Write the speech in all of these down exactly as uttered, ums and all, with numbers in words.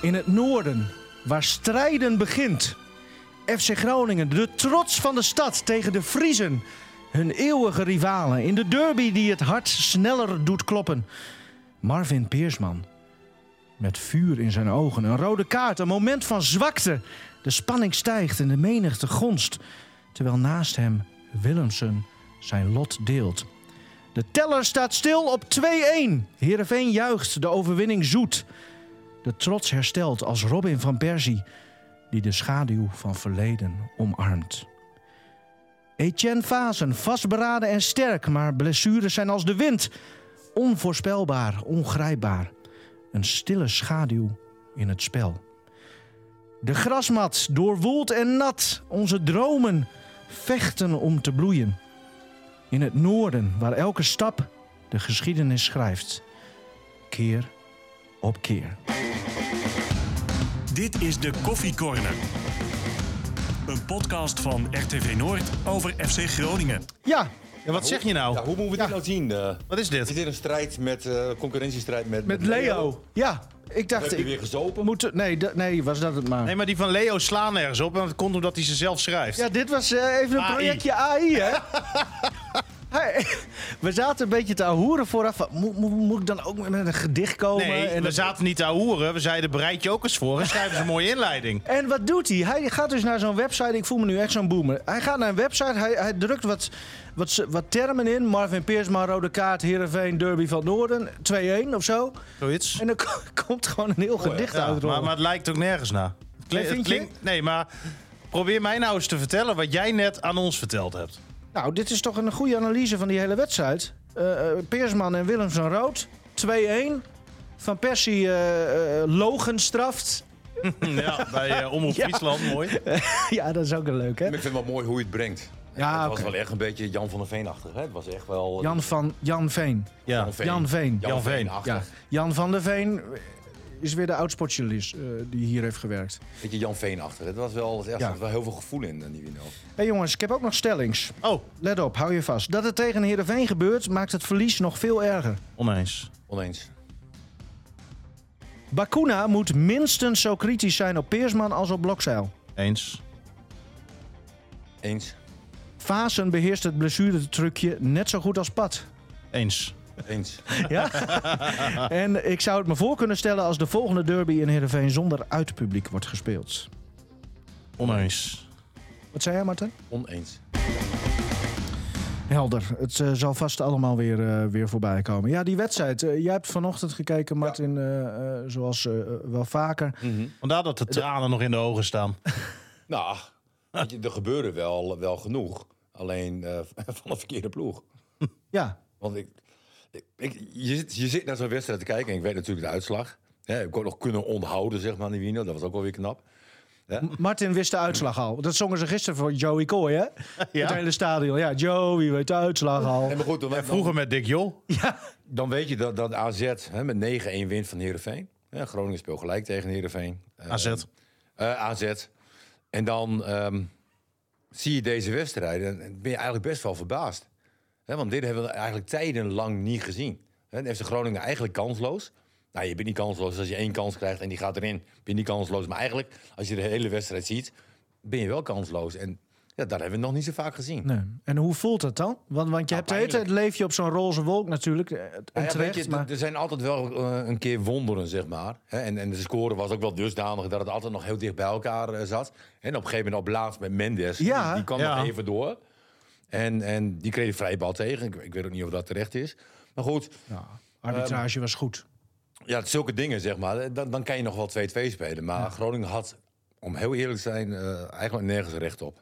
In het noorden, waar strijden begint. F C Groningen, de trots van de stad tegen de Friezen. Hun eeuwige rivalen in de derby die het hart sneller doet kloppen. Marvin Peersman. Met vuur in zijn ogen, een rode kaart, een moment van zwakte. De spanning stijgt en de menigte gonst. Terwijl naast hem Willemsen zijn lot deelt. De teller staat stil op twee-een. Heerenveen juicht, de overwinning zoet. De trots herstelt als Robin van Persie, die de schaduw van verleden omarmt. Etienne Vazen, vastberaden en sterk, maar blessures zijn als de wind. Onvoorspelbaar, ongrijpbaar. Een stille schaduw in het spel. De grasmat, doorwoeld en nat. Onze dromen vechten om te bloeien. In het noorden, waar elke stap de geschiedenis schrijft. Keer op keer. Dit is de Koffie Corner. Een podcast van R T V Noord over F C Groningen. Ja, Ja, wat zeg je nou? Ja, hoe moeten we dit nou zien? Uh, Wat is dit? is dit een strijd met uh, concurrentiestrijd met, met Leo. Ja, ik dacht... Heb je ik weer gezopen? moet, nee, d- nee, was dat het maar. Nee, maar die van Leo slaan nergens op. En dat komt omdat hij ze zelf schrijft. Ja, dit was uh, even een A I. projectje A I, hè? Hey, we zaten een beetje te ahoeren vooraf. Moet, moet, moet ik dan ook met een gedicht komen? nee, en we dat- zaten niet te ahoeren. We zeiden, bereid je ook eens voor en schrijf eens een mooie inleiding. En wat doet hij? Hij gaat dus naar zo'n website. Ik voel me nu echt zo'n boomer. Hij gaat naar een website. Hij, hij drukt wat, wat, wat termen in. Marvin Peersman, rode kaart, Heerenveen, derby van het Noorden. twee-een of zo. Zoiets. En dan k- komt gewoon een heel gedicht Ja, uitrollen. maar, maar het lijkt ook nergens naar. Het klinkt- Nee, het vind je? klinkt- nee, maar probeer mij nou eens te vertellen wat jij net aan ons verteld hebt. Nou, dit is toch een goede analyse van die hele wedstrijd. Uh, uh, Peersman en Willemsen rood. twee-een. Van Persie uh, uh, logenstraft. Ja, bij uh, Omroep Ja. Friesland, mooi. Ja, dat is ook een leuk, hè? Ik vind het wel mooi hoe je het brengt. Ja, het was oké. wel echt een beetje Jan van der Veen-achtig. Hè? Het was echt wel... Jan van Jan Veen. Ja. Veen. Jan Veen. Jan, Jan Veen. Veen-achtig. Ja. Jan van der Veen is weer de oud-sportjournalist uh, die hier heeft gewerkt. Beetje Jan Veen-achtig. Het was wel, er Ja. zat wel heel veel gevoel in, uh, Nivino. Hé hey jongens, ik heb ook nog stellings. Oh, Let op, hou je vast. Dat het tegen Heerenveen gebeurt, maakt het verlies nog veel erger. oneens. Oneens. Bakuna moet minstens zo kritisch zijn op Peersman als op Blokzeil. Eens. Eens. Vazen beheerst het blessuretrucje net zo goed als Pat. Eens. Eens. Ja? En ik zou het me voor kunnen stellen als de volgende derby in Heerenveen zonder uitpubliek wordt gespeeld. Oneens. Wat zei jij, Martin? Oneens. Helder. Het uh, zal vast allemaal weer, uh, weer voorbij komen. Ja, die wedstrijd. Uh, jij hebt vanochtend gekeken, Martin, uh, uh, zoals uh, wel vaker. Mm-hmm. Vandaar dat de tranen nog in de ogen staan. Nou, weet je, er gebeurde wel, wel genoeg. Alleen uh, van de verkeerde ploeg. Ja. Want ik, ik, ik, je, zit, je zit naar zo'n wedstrijd te kijken en ik weet natuurlijk de uitslag. Ja, ik heb ook nog kunnen onthouden, zeg maar, Nivino. Dat was ook wel weer knap. Ja? Martin wist de uitslag al. Dat zongen ze gisteren voor Joey Coy, hè? Ja? Het hele stadion. Ja, Joey weet de uitslag al. En maar goed, dan, En vroeger met Dick Jol. Ja. dan weet je dat, dat A Z hè, met negen-een wint van Heerenveen. Ja, Groningen speelt gelijk tegen Heerenveen. Uh, A Z. Uh, A Z. En dan um, zie je deze wedstrijd en ben je eigenlijk best wel verbaasd. Hè, want dit hebben we eigenlijk tijdenlang niet gezien. Hè, dan heeft de Groningen eigenlijk kansloos. Nou, je bent niet kansloos als je één kans krijgt en die gaat erin. Ben je niet kansloos. Maar eigenlijk, als je de hele wedstrijd ziet, ben je wel kansloos. En ja, dat hebben we nog niet zo vaak gezien. Nee. En hoe voelt dat dan? Want, want je Nou, hebt de hele tijd leef je op zo'n roze wolk natuurlijk. En Nou ja, terecht, weet je, maar... Er zijn altijd wel uh, een keer wonderen, zeg maar. Hè? En, en de score was ook wel dusdanig dat het altijd nog heel dicht bij elkaar uh, zat. En op een gegeven moment op laatst met Mendes. Ja, die, die kwam ja. nog even door. En, en die kreeg de vrije bal tegen. Ik, ik weet ook niet of dat terecht is. Maar goed, Ja, arbitrage was goed. ja, zulke dingen, zeg maar. Dan, dan kan je nog wel twee-twee spelen. Maar Groningen had, om heel eerlijk te zijn, uh, eigenlijk nergens recht op.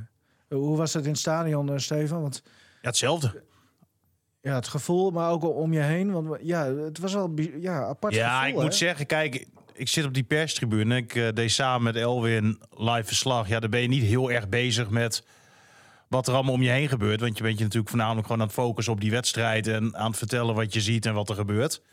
Hoe was het in het stadion, uh, Stefan? Want Ja, hetzelfde. ja, het gevoel, maar ook om je heen. Want ja, het was wel bi- ja, apart Ja, gevoel, ik hè? moet zeggen, kijk, ik zit op die perstribune. Ik uh, deed samen met Elwin live verslag. Ja, daar ben je niet heel erg bezig met wat er allemaal om je heen gebeurt. Want je bent je natuurlijk voornamelijk gewoon aan het focussen op die wedstrijd en aan het vertellen wat je ziet en wat er gebeurt.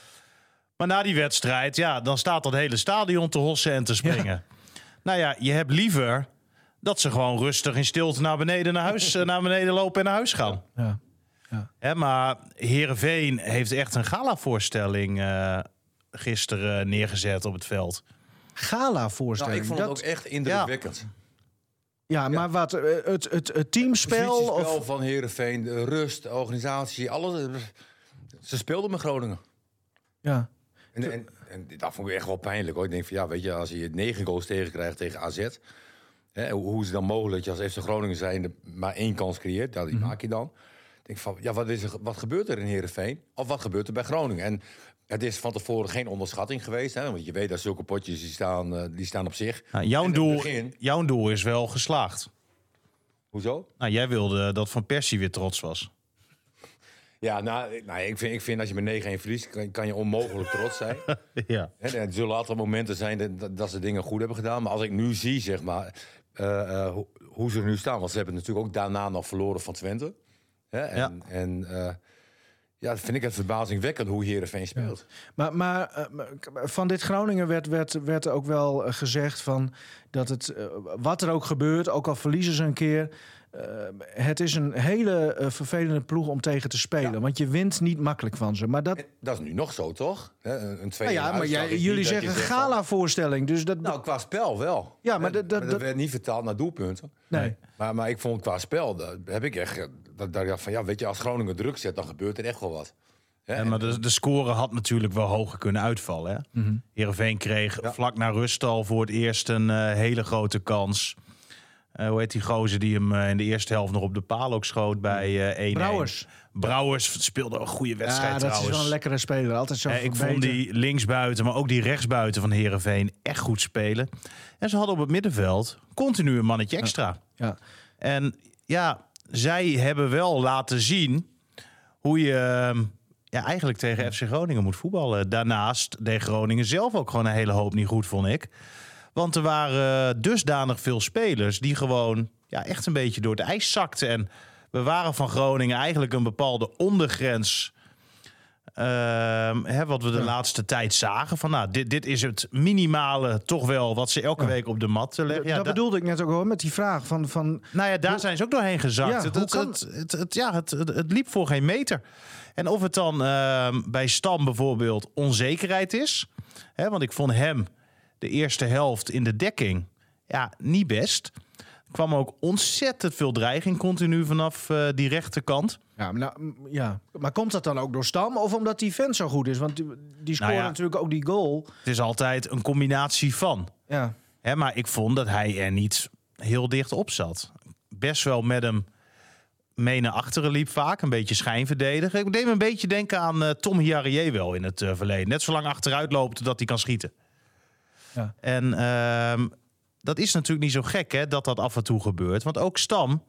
Maar na die wedstrijd, ja, dan staat dat hele stadion te hossen en te springen. Nou ja, je hebt liever dat ze gewoon rustig in stilte naar beneden, naar huis, uh, naar beneden lopen en naar huis gaan. Ja. Hè, maar Heerenveen heeft echt een galavoorstelling uh, gisteren neergezet op het veld. gala-voorstelling. Nou, ik vond dat, het ook echt indrukwekkend. ja, maar wat, uh, het, het, het teamspel... Het positiespel Of, van Heerenveen, de rust, de organisatie, alles. Ze speelden met Groningen. ja. En, en, en dat vond ik echt wel pijnlijk, hoor. Ik denk van, ja, weet je, als je negen goals tegenkrijgt tegen A Z... Hè, hoe is het dan mogelijk dat je als F C Groningen zijnde maar één kans creëert? Dat die Mm-hmm. maak je dan. Ik denk van, ja, wat, is er, wat gebeurt er in Heerenveen? Of wat gebeurt er bij Groningen? En het is van tevoren geen onderschatting geweest. Hè, want je weet dat zulke potjes, die staan, uh, die staan op zich. Nou, jouw, En in het doel, begin- jouw doel is wel geslaagd. Hoezo? Nou, jij wilde dat Van Persie weer trots was. Ja, nou, nou ik, vind, ik vind als je met negen een verliest, kan, kan je onmogelijk trots zijn. Ja. Hè, er zullen altijd momenten zijn dat, dat, dat ze dingen goed hebben gedaan. Maar als ik nu zie, zeg maar, uh, uh, hoe, hoe ze er nu staan. Want ze hebben natuurlijk ook daarna nog verloren van Twente. Hè, en Ja. en uh, ja, dat vind ik het verbazingwekkend hoe Heerenveen speelt. Maar, maar uh, van dit Groningen werd, werd, werd ook wel uh, gezegd van dat het, uh, wat er ook gebeurt, ook al verliezen ze een keer, uh, het is een hele uh, vervelende ploeg om tegen te spelen. Ja. Want je wint niet makkelijk van ze. Maar dat, En dat is nu nog zo, toch? Hè, een een twee nou ja, maar jij, jullie zeggen gala-voorstelling. Dus dat, Nou, qua spel wel. Ja, maar Hè, dat- dat- dat dat- werd niet vertaald naar doelpunten. nee. Maar, maar ik vond qua spel, dat heb ik echt... Dat, dat ik dacht van, ja, weet je, als Groningen druk zet, dan gebeurt er echt wel wat. Hè, En, maar de, de score had natuurlijk wel hoger kunnen uitvallen. Hè? Mm-hmm. Heerenveen kreeg Ja. vlak na rust al voor het eerst een uh, hele grote kans. Uh, hoe heet die gozer die hem uh, in de eerste helft nog op de paal ook schoot bij uh, één één? Brouwers. Brouwers speelde een goede wedstrijd Ja, dat trouwens. is wel een lekkere speler. Altijd zo Eh, ik vond verbeterd. die linksbuiten, maar ook die rechtsbuiten van Heerenveen echt goed spelen. En ze hadden op het middenveld continu een mannetje extra. Ja. En ja, zij hebben wel laten zien hoe je uh, ja, eigenlijk tegen F C Groningen moet voetballen. Daarnaast deed Groningen zelf ook gewoon een hele hoop niet goed, vond ik. Want er waren dusdanig veel spelers die gewoon ja, echt een beetje door het ijs zakten. En we waren van Groningen eigenlijk een bepaalde ondergrens. Uh, hè, wat we de Ja. laatste tijd zagen. Van, nou, dit, dit is het minimale toch wel wat ze elke Ja. week op de mat leggen. Ja, dat da- bedoelde ik net ook hoor, met die vraag van... van nou ja, daar Hoe- zijn ze ook doorheen gezakt. Ja, het, hoe het, kan- het, het, het- ja, het, het, het liep voor geen meter. En of het dan uh, bij Stam bijvoorbeeld onzekerheid is. Hè, want ik vond hem de eerste helft in de dekking ja, niet best. Er kwam ook ontzettend veel dreiging continu vanaf uh, die rechterkant. Ja, maar nou, m- ja, maar komt dat dan ook door Stam of omdat die vent zo goed is? Want die, die scoort Nou ja. natuurlijk ook die goal. Het is altijd een combinatie van. Ja, Hè, maar ik vond dat hij er niet heel dicht op zat. Best wel met hem mee naar achteren liep vaak. Een beetje schijnverdedigen. Ik deed me een beetje denken aan uh, Tom Hiarie wel in het uh, verleden. Net zo lang achteruit loopt dat hij kan schieten. Ja. En uh, dat is natuurlijk niet zo gek hè, dat dat af en toe gebeurt. Want ook Stam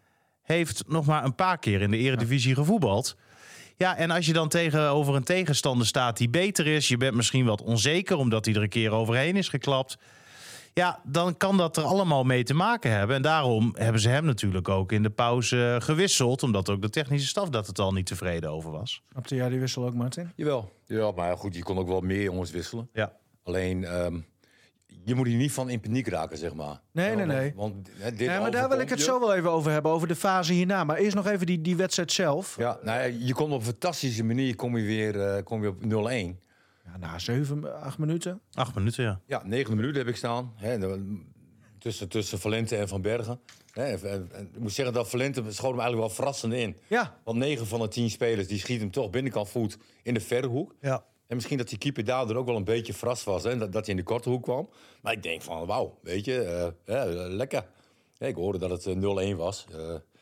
heeft nog maar een paar keer in de Eredivisie gevoetbald. Ja, en als je dan tegenover een tegenstander staat die beter is... je bent misschien wat onzeker omdat hij er een keer overheen is geklapt... ja, dan kan dat er allemaal mee te maken hebben. En daarom hebben ze hem natuurlijk ook in de pauze gewisseld... omdat ook de technische staf dat het al niet tevreden over was. snapte jij die wissel ook, Martin? Jawel. Ja, maar goed, je kon ook wel meer jongens wisselen. Ja. Alleen, um, je moet hier niet van in paniek raken, zeg maar. Nee, Ja, nee, want- nee. Want, hè, dit Ja, maar daar wil ik het overkomt je. zo wel even over hebben, over de fase hierna. Maar eerst nog even die, die wedstrijd zelf. Ja, nou, ja, je komt op een fantastische manier kom je weer uh, kom je op nul één. Ja, na zeven, acht minuten. Acht minuten, ja. Ja, negen minuten heb ik staan. Hè, de- tussen, tussen Valente en Van Bergen. Hè, en, en, en ik moet zeggen dat Valente schoot hem eigenlijk wel verrassend in. Ja, Want negen van de tien spelers die schieten hem toch binnenkant voet in de verre hoek. Ja. En misschien dat die keeper daardoor ook wel een beetje verrast was. Hè, dat, dat hij in de korte hoek kwam. Maar ik denk van, wauw, weet je, uh, ja, lekker. Ja, ik hoorde dat het uh, nul één was. Uh,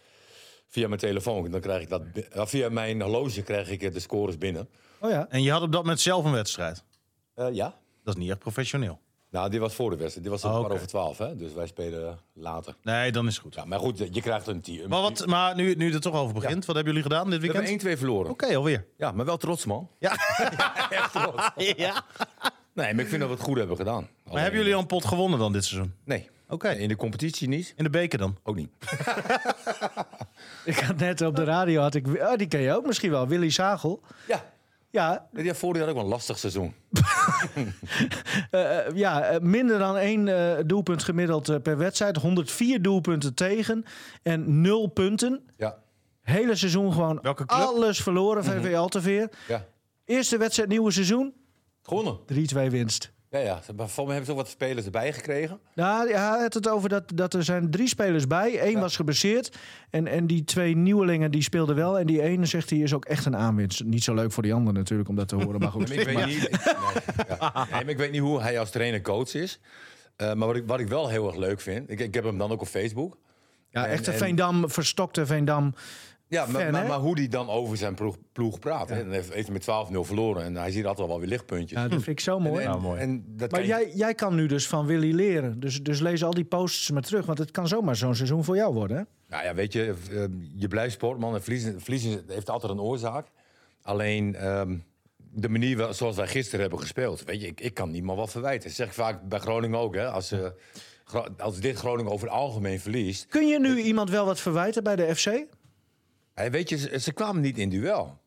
via mijn telefoon. Dan krijg ik dat, bi- uh, via mijn horloge krijg ik uh, de scores binnen. oh ja. En je had op dat moment zelf een wedstrijd. Uh, ja. Dat is niet echt professioneel. Nou, dit was voor de wedstrijd. Dit was om Oh, kwart oké. over twaalf. Hè? Dus wij spelen later. Nee, dan is het goed. Ja, maar goed, je krijgt een team. Maar, wat, maar nu, nu het er toch over begint, wat hebben jullie gedaan dit We hebben weekend? één twee verloren. Oké, alweer. Ja, maar wel trots, man. Ja. Echt trots. ja. Nee, maar ik vind dat we het goed hebben gedaan. Maar hebben jullie al een pot gewonnen dan dit seizoen? Nee. Oké. In de competitie niet. In de beker dan? Ook niet. Ik had net op de radio, had ik, oh, die ken je ook misschien wel, Willy Sagel. Ja. Ja, Die had vorig jaar ook wel een lastig seizoen. uh, ja uh, minder dan één uh, doelpunt gemiddeld uh, per wedstrijd. honderdvier doelpunten tegen en nul punten. Ja. Hele seizoen gewoon Welke club? alles verloren, V V Alteveer. Ja. Eerste wedstrijd, nieuwe seizoen, Gewonnen. drie twee winst. Ja, ja. Maar voor mij hebben ze ook wat spelers erbij gekregen. Nou, hij had het over dat, dat er zijn drie spelers bij. Eén Ja. was geblesseerd. En, en die twee nieuwelingen die speelden wel. En die ene, zegt hij, is ook echt een aanwinst. Niet zo leuk voor die ander natuurlijk, om dat te horen. Maar goed. Nee, maar ik, weet niet, ik, nee, ja. nee, maar ik weet niet hoe hij als trainer-coach is. Uh, maar wat ik, wat ik wel heel erg leuk vind... Ik, ik heb hem dan ook op Facebook. Ja, En- echte en- Veendam, verstokte Veendam. Ja, fan, maar, maar, hè? maar hoe die dan over zijn ploeg, ploeg praat. Hè? Dan heeft, heeft hij met twaalf nul verloren. En hij ziet altijd wel weer lichtpuntjes. Ja, dat vind ik zo mooi. En, Ja, mooi. en dat Maar kan je- jij, jij kan nu dus van Willy leren. Dus, dus lees al die posts maar terug. Want het kan zomaar zo'n seizoen voor jou worden. Hè? Nou ja, weet je, uh, je blijft sportman. En verliezen, verliezen heeft altijd een oorzaak. Alleen um, de manier wel- zoals wij gisteren hebben gespeeld. Weet je, ik, ik kan niemand wat verwijten. Dat zeg ik vaak bij Groningen ook. Hè? Als, uh, Gro- als dit Groningen over het algemeen verliest. Kun je nu iemand wel wat verwijten bij de F C? Hey, weet je, ze, ze kwamen niet in duel.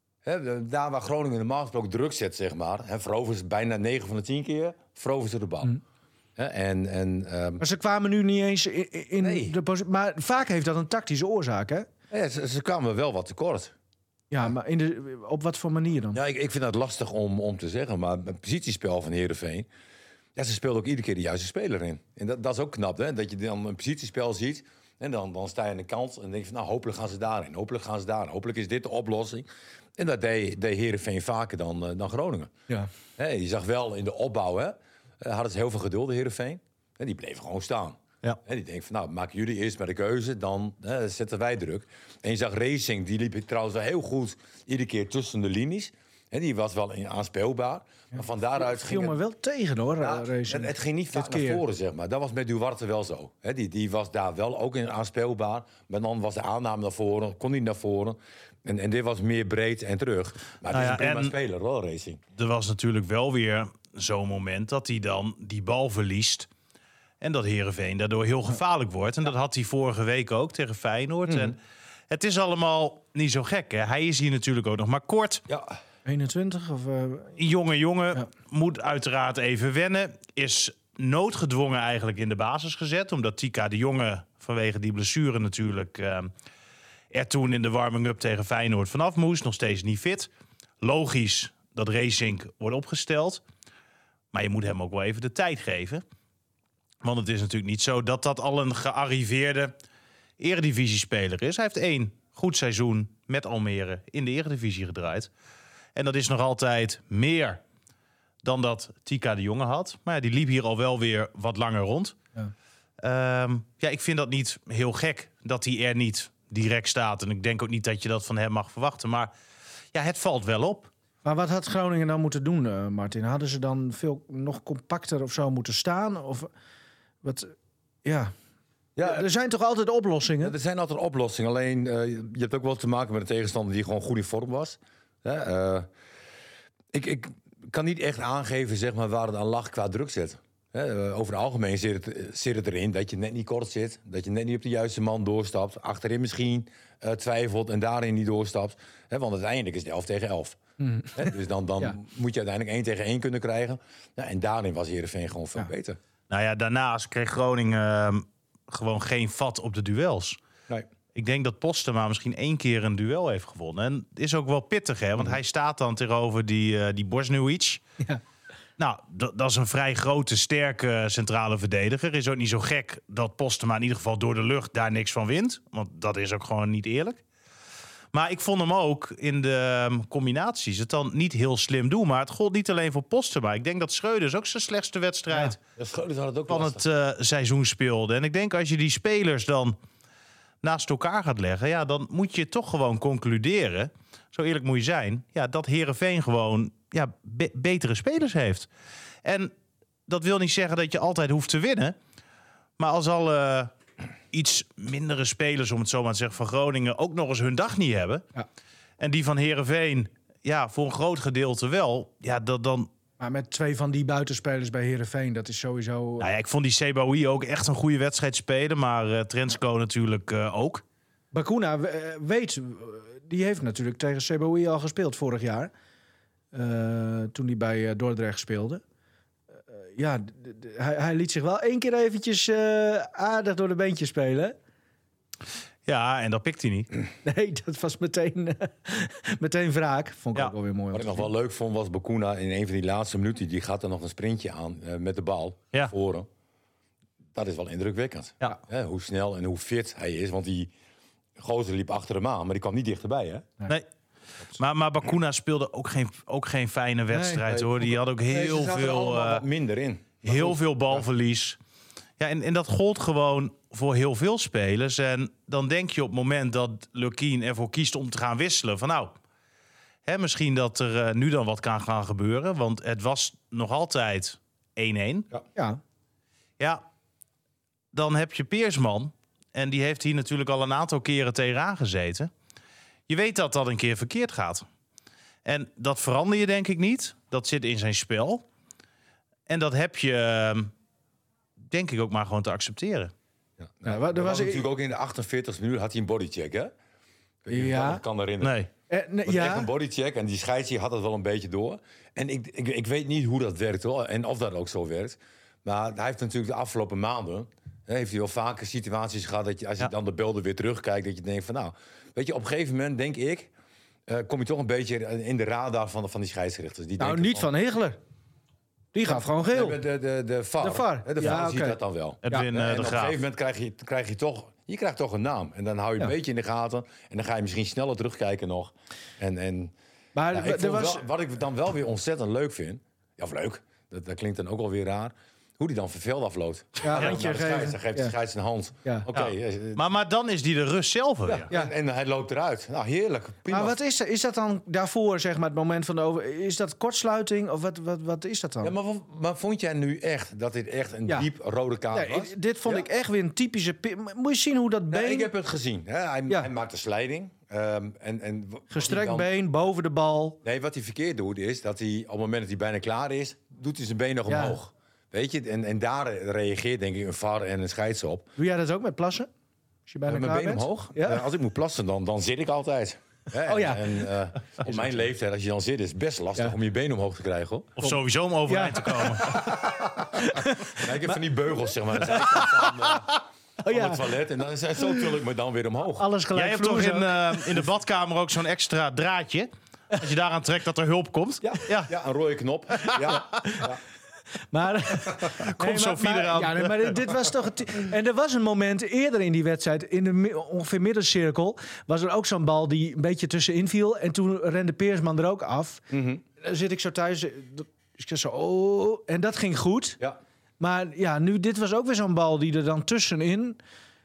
Hè, daar waar Groningen normaal gesproken druk zet, zeg maar. Hè, veroveren ze bijna negen van de tien keer. Veroveren ze de bal. Mm. Hè, en, en, um, Maar ze kwamen nu niet eens in, in Nee. de positie. Maar vaak heeft dat een tactische oorzaak, hè? ja, ze, ze kwamen wel wat tekort. Ja, maar in de, op wat voor manier dan? Ja, ik, ik vind dat lastig om, om te zeggen. Maar het positiespel van Heerenveen... Ja, ze speelden ook iedere keer de juiste speler in. En dat, dat is ook knap, hè? Dat je dan een positiespel ziet... En dan, dan sta je aan de kant en denk je van... nou, hopelijk gaan ze daarin, hopelijk gaan ze daarin. Hopelijk is dit de oplossing. En dat deed, deed Heerenveen vaker dan, uh, dan Groningen. Ja. Hè, je zag wel in de opbouw, hè, uh, hadden ze heel veel geduld, de Heerenveen. En die bleven gewoon staan. Ja. Hè, die denken van, nou, maken jullie eerst maar de keuze... dan hè, zetten wij druk. En je zag Racing, die liep trouwens wel heel goed... iedere keer tussen de linies. Hè, die was wel in- aanspeelbaar. Maar van daaruit Viel ging me het... wel tegen, hoor, Ja, uh, Racing. het, het ging niet vaak Dit keer. naar voren, zeg maar. Dat was met Duarte wel zo. Hè, die, die was daar wel ook in aanspeelbaar. Maar dan was de aanname naar voren, kon niet naar voren. En, en dit was meer breed en terug. Maar het Nou is ja, een prima en- speler, wel, Racing. Er was natuurlijk wel weer zo'n moment dat hij dan die bal verliest. En dat Heerenveen daardoor heel gevaarlijk wordt. En dat had hij vorige week ook tegen Feyenoord. En het is allemaal niet zo gek, hè? Hij is hier natuurlijk ook nog maar kort. Ja, eenentwintig of... Uh, Een jonge jongen Ja. moet uiteraard even wennen. Is noodgedwongen eigenlijk in de basis gezet. Omdat Tika de Jonge vanwege die blessure natuurlijk... Uh, er toen in de warming-up tegen Feyenoord vanaf moest. Nog steeds niet fit. Logisch dat Racing wordt opgesteld. Maar je moet hem ook wel even de tijd geven. Want het is natuurlijk niet zo dat dat al een gearriveerde eredivisiespeler is. Hij heeft één goed seizoen met Almere in de eredivisie gedraaid. En dat is nog altijd meer dan dat Tika de Jonge had. Maar ja, die liep hier al wel weer wat langer rond. Ja. Um, ja, ik vind dat niet heel gek dat hij er niet direct staat. En ik denk ook niet dat je dat van hem mag verwachten. Maar ja, het valt wel op. Maar wat had Groningen dan moeten doen, uh, Martin? Hadden ze dan veel nog compacter of zo moeten staan? Of wat? Ja. ja Er zijn toch altijd oplossingen? er zijn altijd oplossingen. Alleen, uh, je hebt ook wel te maken met een tegenstander die gewoon goed in vorm was. Hè, uh, ik, ik kan niet echt aangeven, zeg maar, waar het aan lag qua druk zet. Hè, uh, over het algemeen zit het, zit het erin dat je net niet kort zit. Dat je net niet op de juiste man doorstapt. Achterin misschien uh, twijfelt en daarin niet doorstapt. Hè, want uiteindelijk is het elf tegen elf. Mm. Hè, dus dan, dan Ja. moet je uiteindelijk één tegen één kunnen krijgen. Ja, en daarin was Heerenveen gewoon veel Ja. beter. Nou ja, daarnaast kreeg Groningen uh, gewoon geen vat op de duels. Nee. Ik denk dat Postema misschien één keer een duel heeft gewonnen. En het is ook wel pittig, hè? Want hij staat dan tegenover die, uh, die Bosniewicz. Ja. Nou, d- dat is een vrij grote, sterke centrale verdediger. Is ook niet zo gek dat Postema in ieder geval door de lucht daar niks van wint. Want dat is ook gewoon niet eerlijk. Maar ik vond hem ook in de um, combinaties het dan niet heel slim doen. Maar het gold niet alleen voor Postema. Ik denk dat Schreuders ook zijn slechtste wedstrijd Ja, Schreuders had het ook van lastig. het uh, seizoen speelde. En ik denk als je die spelers dan naast elkaar gaat leggen... ja, dan moet je toch gewoon concluderen, zo eerlijk moet je zijn... Ja, dat Heerenveen gewoon ja, be- betere spelers heeft. En dat wil niet zeggen dat je altijd hoeft te winnen. Maar als al uh, iets mindere spelers, om het zo maar te zeggen, van Groningen... ook nog eens hun dag niet hebben... Ja. en die van Heerenveen ja, voor een groot gedeelte wel... ja, dat dan... Maar met twee van die buitenspelers bij Heerenveen, dat is sowieso... Nou ja, ik vond die Seboui ook echt een goede wedstrijd spelen. Maar uh, Trensko natuurlijk uh, ook. Bakuna uh, weet, uh, die heeft natuurlijk tegen Seboui al gespeeld vorig jaar. Uh, toen hij bij uh, Dordrecht speelde. Uh, ja, d- d- hij, hij liet zich wel één keer eventjes uh, aardig door de beentjes spelen. Ja, en dat pikt hij niet. Nee, dat was meteen, uh, meteen wraak. Vond ik Ja. ook wel weer mooi. Wat ik nog wel leuk vond was Bacuna in een van die laatste minuten. Die gaat er nog een sprintje aan uh, met de bal. Ja. Voren. Dat is wel indrukwekkend. Ja. Hè, hoe snel en hoe fit hij is. Want die gozer liep achter hem aan, maar die kwam niet dichterbij. Hè? Nee. nee. Maar, maar Bacuna speelde ook geen, ook geen fijne wedstrijd, Nee, hoor. Die had ook heel nee, ze zaten er veel, allemaal uh, wat minder in. Maar heel goed, veel balverlies. Ja, en, en dat gold gewoon voor heel veel spelers. En dan denk je op het moment dat Lukien ervoor kiest om te gaan wisselen... van nou, hè, misschien dat er uh, nu dan wat kan gaan gebeuren. Want het was nog altijd één-één. Ja. Ja. Ja, dan heb je Peersman. En die heeft hier natuurlijk al een aantal keren tegenaan gezeten. Je weet dat dat een keer verkeerd gaat. En dat verander je denk ik niet. Dat zit in zijn spel. En dat heb je, uh, denk ik, ook maar gewoon te accepteren. Ja, Ja, nou, wa- er er was was- natuurlijk ook in de achtenveertigste minuut had hij een bodycheck, hè? Ik weet niet of je Ja. dat kan herinneren. Nee. Eh, nee, Het was echt ja. een bodycheck en die scheidsrechter had het wel een beetje door. En ik, ik, ik weet niet hoe dat werkt hoor, en of dat ook zo werkt. Maar hij heeft natuurlijk de afgelopen maanden... Hè, heeft hij wel vaker situaties gehad dat je, als je Ja. dan de beelden weer terugkijkt... dat je denkt van nou, weet je, op een gegeven moment denk ik... Uh, kom je toch een beetje in de radar van, van die scheidsrechters. Die Nou, denken niet van Hegler. Die gaf gewoon geel. Nee, de, de, de V A R. De V A R. Hè, de V A R Ja, ziet oké. dat dan wel. Edwin Ja, uh, en de op een Graaf. gegeven moment krijg je, krijg je toch... Je krijgt toch een naam. En dan hou je Ja. een beetje in de gaten. En dan ga je misschien sneller terugkijken nog. En, en Maar ja, ik er vond was... wel, wat ik dan wel weer ontzettend leuk vind... Ja, of leuk. Dat, dat klinkt dan ook wel weer raar. Hoe die dan Verveld afloopt. Ja, Dan handje naar de scheids, geven. Dan geeft Ja. de scheids een hand. Ja. Oké. Ja. eh, Maar, maar dan is die de rust zelf weer. ja, Ja. En, en hij loopt eruit. Nou, heerlijk. Prima. Maar wat is dat? Is dat dan daarvoor, zeg maar, het moment van de over... Is dat kortsluiting of wat, wat, wat is dat dan? Ja, maar, wat- maar vond jij nu echt dat dit echt een Ja. diep rode kaart Ja, was? ik- dit vond Ja? ik echt weer een typische... pi- Moet je zien hoe dat been... Nee, ik heb het gezien. Hè? Hij, Ja. hij maakt een slijding. ehm, en, en w- wat Gestrekt hij dan- been, boven de bal. Nee, wat hij verkeerd doet is dat hij op het moment dat hij bijna klaar is, doet hij zijn been nog Ja. omhoog. Weet je? En, en daar reageert denk ik een V A R en een scheids op. Doe jij dat ook met plassen? Als je bijna Met klaar mijn been bent? omhoog. Ja? Eh, als ik moet plassen, dan, dan zit ik altijd. Hè? Oh ja. En eh, op mijn leeftijd, als je dan zit, is het best lastig Ja. om je been omhoog te krijgen. Hoor. Of sowieso om overeind Ja. te komen. Ja, ik heb van die beugels, zeg maar. Dan zijkant van, eh, van Oh ja, het toilet. En dan is, zo til ik me dan weer omhoog. alles gelijk. Jij hebt toch vloers in, ook. uh, in de badkamer ook zo'n extra draadje? Als je daaraan trekt dat er hulp komt. Ja, Ja. ja, een rode knop. Ja. Ja. Maar, Komt Sophie maar, eraan. Ja, nee, maar dit, dit was toch het, en er was een moment eerder in die wedstrijd, in de mi- ongeveer middencirkel, was er ook zo'n bal die een beetje tussenin viel. En toen rende Peersman er ook af. Mhm. Dan zit ik zo thuis. eh, Ik zeg zo, oh, en dat ging goed. Ja. Maar ja, nu, dit was ook weer zo'n bal die er dan tussenin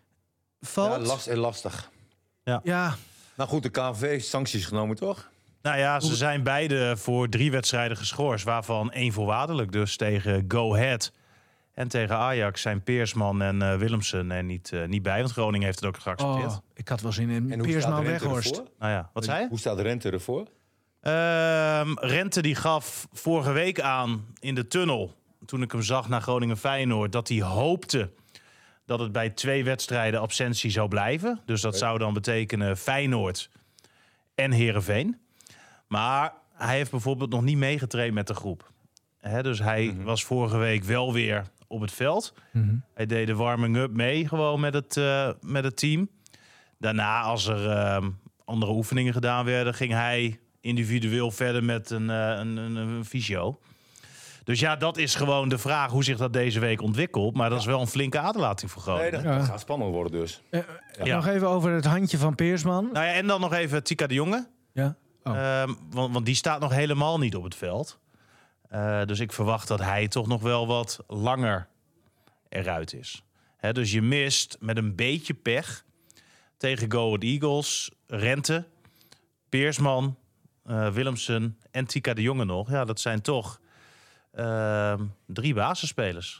valt. Ja, last en lastig. Ja, Nou goed, de K N V heeft sancties genomen, toch? Nou ja, ze zijn beide voor drie wedstrijden geschorst. Waarvan één voorwaardelijk. Dus tegen Go Ahead en tegen Ajax zijn Peersman en uh, Willemsen er niet, uh, niet bij. Want Groningen heeft het ook geaccepteerd. oh, ik had wel zin in En hoe Peersman staat de rente Weghorst. ervoor? Nou ja, wat zei je? Hoe staat de rente ervoor? Ehm, Rente die gaf vorige week aan in de tunnel, toen ik hem zag naar Groningen-Feyenoord, dat hij hoopte dat het bij twee wedstrijden absentie zou blijven. Dus dat zou dan betekenen Feyenoord en Heerenveen. Maar hij heeft bijvoorbeeld nog niet meegetraind met de groep. Hè, dus hij Mhm. was vorige week wel weer op het veld. Mhm. Hij deed de warming-up mee gewoon met het, uh, met het team. Daarna, als er uh, andere oefeningen gedaan werden, ging hij individueel verder met een, uh, een, een, een fysio. Dus ja, dat is gewoon de vraag hoe zich dat deze week ontwikkelt. Maar dat is wel een flinke aderlating voor Nee, Groningen. dat, Ja. dat gaat spannend worden dus. Eh, Ja. Nog even over het handje van Peersman. Nou ja, en dan nog even Tika de Jonge. Ja. Oh. Ehm, want, want die staat nog helemaal niet op het veld. Uh, dus ik verwacht dat hij toch nog wel wat langer eruit is. Hè, dus je mist met een beetje pech tegen Go Ahead Eagles, Rente, Peersman, uh, Willemsen en Tika de Jonge nog. Ja, dat zijn toch uh, drie basisspelers.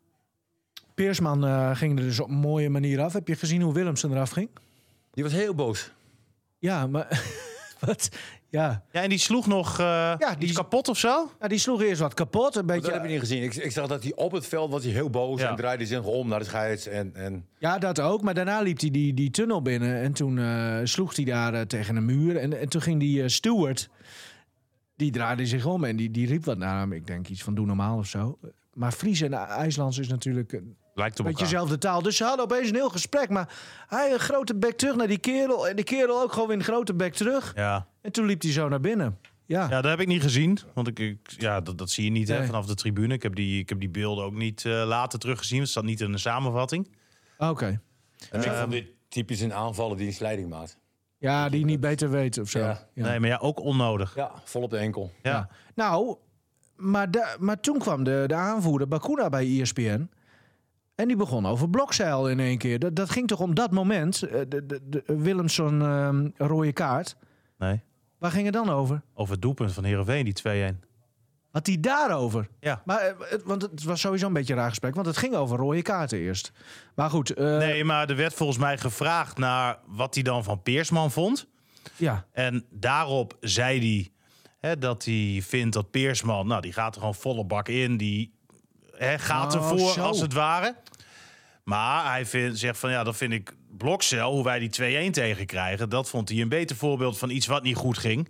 Peersman uh, ging er dus op een mooie manier af. Heb je gezien hoe Willemsen eraf ging? Die was heel boos. Ja, maar... wat? Ja. Ja, en die sloeg nog uh, Ja, die iets kapot of zo? Ja, die sloeg eerst wat kapot. Een Maar beetje, dat heb je niet gezien. Ik, ik zag dat hij op het veld was hij heel boos Ja. en draaide zich om naar de scheids. En, en... Ja, dat ook. Maar daarna liep hij die, die tunnel binnen. En toen uh, sloeg hij daar uh, tegen een muur. En, en toen ging die uh, steward... Die draaide zich om en die, die riep wat naar hem. Ik denk iets van doe normaal of zo. Maar Fries en IJslands is natuurlijk... Uh, Lijkt op Beetje elkaar. dezelfde taal. Dus ze hadden opeens een heel gesprek. Maar hij een grote bek terug naar die kerel. En die kerel ook gewoon weer een grote bek terug. Ja. En toen liep hij zo naar binnen. Ja, ja, dat heb ik niet gezien. Want ik, ik, ja, dat, dat zie je niet hè, Nee. vanaf de tribune. Ik heb die, ik heb die beelden ook niet uh, later teruggezien. Het staat niet in de samenvatting. oké. Okay. En ik vond dit typisch een aanvallen die een slijding maakt. Ja, die niet beter weet of zo. Ja. Ja. Nee, maar ja, ook onnodig. Ja, vol op de enkel. Ja. Ja. Nou, maar, da- maar toen kwam de, de aanvoerder Bakuna bij E S P N. En die begon over Blokzeil in één keer. Dat, dat ging toch om dat moment. eh, De, de, de Willemson ehm, rode kaart. Nee, Waar ging het dan over? over het doelpunt van Heerenveen, die twee-een. Had hij daarover? Ja. Maar, eh, het, want het was sowieso een beetje een raar gesprek. Want het ging over rode kaarten eerst. Maar goed. eh, Nee, maar er werd volgens mij gevraagd naar wat hij dan van Peersman vond. Ja. En daarop zei hij hè, dat hij vindt dat Peersman... Nou, die gaat er gewoon volle bak in. Die hè, gaat Oh, ervoor, zo. als het ware. Maar hij vindt, zegt van, ja, dat vind ik Blokcel, hoe wij die twee-een tegenkrijgen... dat vond hij een beter voorbeeld van iets wat niet goed ging.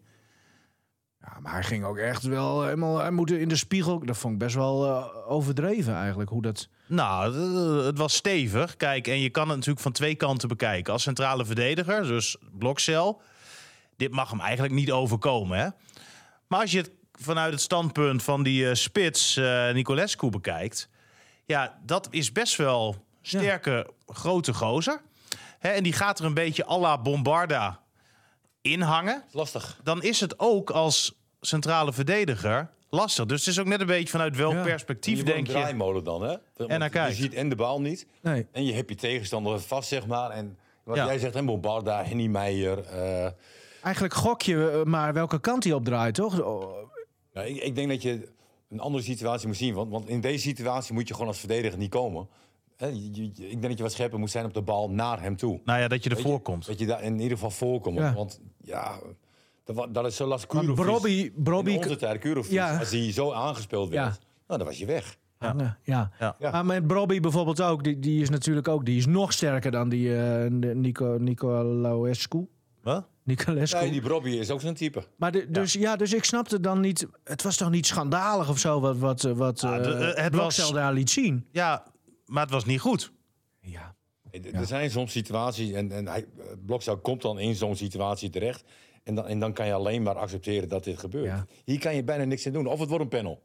Ja, maar hij ging ook echt wel helemaal... Hij moet in de spiegel... Dat vond ik best wel eh, overdreven eigenlijk. Hoe dat... Nou, het- het was stevig. Kijk, en je kan het natuurlijk van twee kanten bekijken. Als centrale verdediger, dus Blokcel... dit mag hem eigenlijk niet overkomen, hè? Maar als je het vanuit het standpunt van die uh, spits uh, Nicolescu bekijkt... ja, dat is best wel sterke, grote gozer. Hè, en die gaat er een beetje à la Bombarda inhangen. Lastig. Dan is het ook als centrale verdediger lastig. Dus het is ook net een beetje vanuit welk Ja. perspectief je wordt denk een je... draaimolen dan, hè? Want naar je kijkt. ziet en de bal niet. Nee. En je hebt je tegenstander vast, zeg maar. En wat Ja. jij zegt, en Bombarda, Henny Meijer. eh, Eigenlijk gok je eh, maar welke kant hij opdraait, toch? Oh, nou, ik, ik denk dat je een andere situatie moet zien. Want, want in deze situatie moet je gewoon als verdediger niet komen. Hè, je- je- je- ik denk dat je wat scherper moet zijn op de bal naar hem toe. Nou ja, dat je Weet ervoor je, komt. Dat je daar in ieder geval voorkomt. Ja. Want ja, dat, wa- dat is zo lastig. Maar Brobby- Brobby- in onze tijd, Kurovic, Ja. als hij zo aangespeeld werd, Ja. nou, dan was je weg. hangen, ja. Ja. Ja. Maar met Brobby bijvoorbeeld ook. Die, die is natuurlijk ook... Die is nog sterker dan die eh Nico, Nicolaescu. Wat? Nicolescu. Nee, die Brobby is ook zo'n type. Maar de, dus, ja. dus ik snapte dan niet... Het was toch niet schandalig of zo wat, wat, wat Ah, de- eh, eh, het Blokcel was- daar liet zien? Ja, maar het was niet goed. Ja. Er er zijn soms situaties en, en hij, Blokcel komt dan in zo'n situatie terecht. En dan, en dan kan je alleen maar accepteren dat dit gebeurt. Ja. Hier kan je bijna niks aan doen. Of het wordt een panel.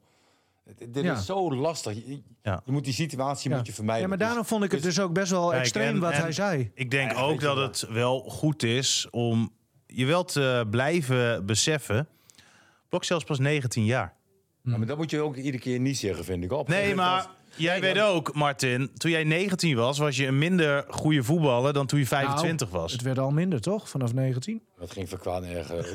D- Dit Ja. is zo lastig. Je, Ja. je moet die situatie Ja. moet je vermijden. Ja, maar daarom vond ik het dus ook best wel Kijk, extreem en- wat en hij zei. Ik denk Ja, ook weet je dat wel. het wel goed is om je wel te blijven beseffen. Blokcel is pas negentien jaar. Ja, maar dat moet je ook iedere keer niet zeggen, vind ik. Op. Hm. Nee, maar jij Nee, weet dan- ook, Martin, toen jij negentien was, was je een minder goede voetballer dan toen je vijfentwintig Nou, was. Het werd al minder, toch? Vanaf negentien? Dat ging verkwaan erg.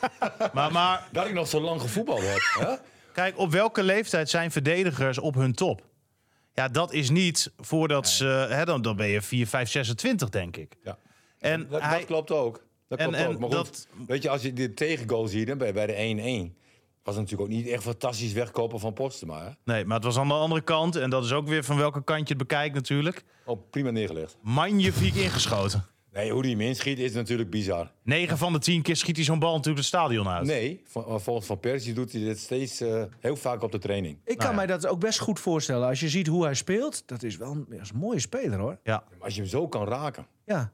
Maar, maar dat ik nog zo lang gevoetbald heb. Hè? kijk, op welke leeftijd zijn verdedigers op hun top? Ja, dat is niet voordat ze... Hè, dan, dan ben je vier, vijf, zesentwintig, denk ik. Ja. En Dat, hij, dat klopt ook. Dat En- klopt en ook. Maar goed, dat- weet je, als je de tegengoal ziet hè, bij, bij de één-één... was het natuurlijk ook niet echt fantastisch wegkopen van Postema. Hè? nee, maar het was aan de andere kant. En dat is ook weer van welke kant je het bekijkt natuurlijk. Oh, prima neergelegd. Magnifiek ingeschoten. Nee, hoe die hem inschiet is natuurlijk bizar. negen van de tien keer schiet hij zo'n bal natuurlijk het stadion uit. Nee, vol- volgens Van Persie doet hij dit steeds eh, heel vaak op de training. Ik kan ja. mij dat ook best goed voorstellen. Als je ziet hoe hij speelt, dat is wel een, dat is een mooie speler, hoor. Ja. Maar als je hem zo kan raken. Ja.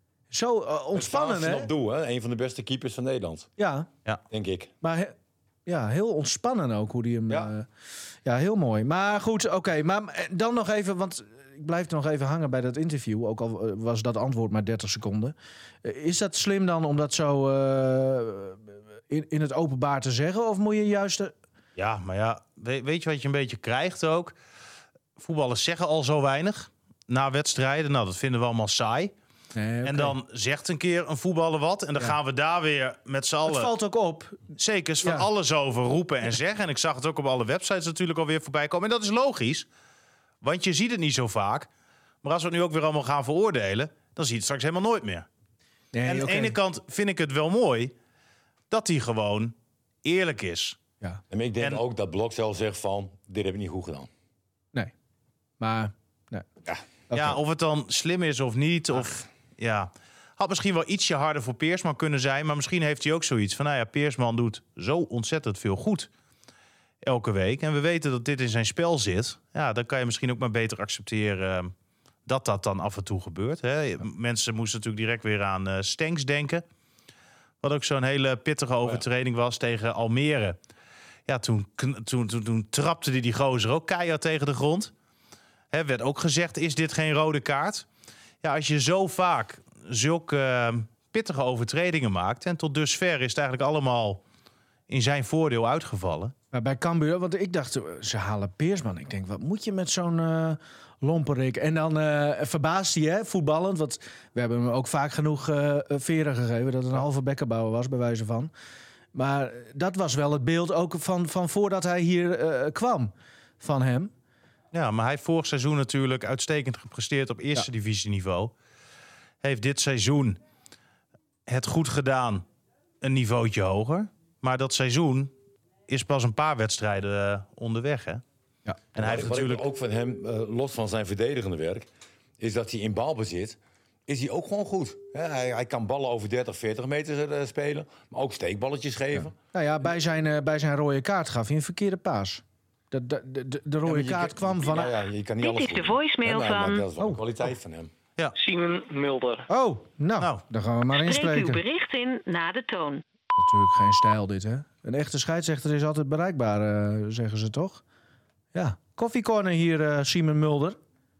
Zo eh, ontspannen, hè? Op doel, hè? Een van de beste keepers van Nederland, Ja, denk ik. maar he- ja, heel ontspannen ook hoe die hem... Ja. Ja, ja heel mooi. Maar goed, oké. maar eh, dan nog even, want ik blijf nog even hangen bij dat interview. Ook al eh, was dat antwoord maar dertig seconden. Eh, Is dat slim dan om dat zo eh, in, in het openbaar te zeggen? Of moet je juist... de- Ja, maar ja, weet, weet je wat je een beetje krijgt ook? Voetballers zeggen al zo weinig na wedstrijden. Nou, dat vinden we allemaal saai. Nee, oké. En dan zegt een keer een voetballer wat. En dan Ja. gaan we daar weer met z'n Het allen valt ook op. zeker van Ja. alles over roepen en zeggen. En ik zag het ook op alle websites natuurlijk alweer voorbij komen. En dat is logisch, want je ziet het niet zo vaak. Maar als we het nu ook weer allemaal gaan veroordelen, dan zie je het straks helemaal nooit meer. Nee, en aan de oké. ene kant vind ik het wel mooi dat hij gewoon eerlijk is. Ja, En ik denk En- ook dat Blokcel zegt van, dit heb ik niet goed gedaan. nee. Maar... Nee. Ja. Oké. Ja, of het dan slim is of niet. Of, ja. Had misschien wel ietsje harder voor Peersman kunnen zijn. Maar misschien heeft hij ook zoiets van... nou ja, Peersman doet zo ontzettend veel goed. elke week. En we weten dat dit in zijn spel zit. Ja, dan kan je misschien ook maar beter accepteren... Uh, dat dat dan af en toe gebeurt. Hè. Mensen moesten natuurlijk direct weer aan uh, Stenks denken. Wat ook zo'n hele pittige overtreding was tegen Almere. Ja, toen, toen, toen, toen trapte hij die gozer ook keihard tegen de grond. Hè, werd ook gezegd, is dit geen rode kaart? Ja, als je zo vaak zulke uh, pittige overtredingen maakt... en tot dusver is het eigenlijk allemaal in zijn voordeel uitgevallen. Maar bij Cambuur, want ik dacht, ze halen Peersman. Ik denk, wat moet je met zo'n uh, lomperik? En dan uh, verbaast hij, hè, voetballend. Want we hebben hem ook vaak genoeg uh, veren gegeven... dat het een halve bekkenbouwer was, bij wijze van. Maar dat was wel het beeld ook van, van voordat hij hier uh, kwam, van hem. Ja, maar hij heeft vorig seizoen natuurlijk uitstekend gepresteerd op eerste ja. divisieniveau. Heeft dit seizoen het goed gedaan, een niveautje hoger. Maar dat seizoen is pas een paar wedstrijden uh, onderweg, hè? Ja. En hij heeft wat natuurlijk ik ook van hem, uh, los van zijn verdedigende werk, is dat hij in balbezit, is hij ook gewoon goed. Ja, hij, hij kan ballen over dertig, veertig meter uh, spelen, maar ook steekballetjes geven. Ja. Nou ja, bij zijn, uh, bij zijn rode kaart gaf hij een verkeerde paas. De, de, de, de rode ja, kaart kwam van... Ja, ja, je kan niet Dit alles is de voicemail ja, van... Dat is wel oh. de kwaliteit van hem. Ja. Simon Mulder. Oh, nou, nou, dan gaan we maar inspreken. Spreek uw bericht in na de toon. Natuurlijk geen stijl dit, hè? Een echte scheidsrechter is altijd bereikbaar, uh, zeggen ze toch? Ja, koffiecorner hier, uh, Simon Mulder.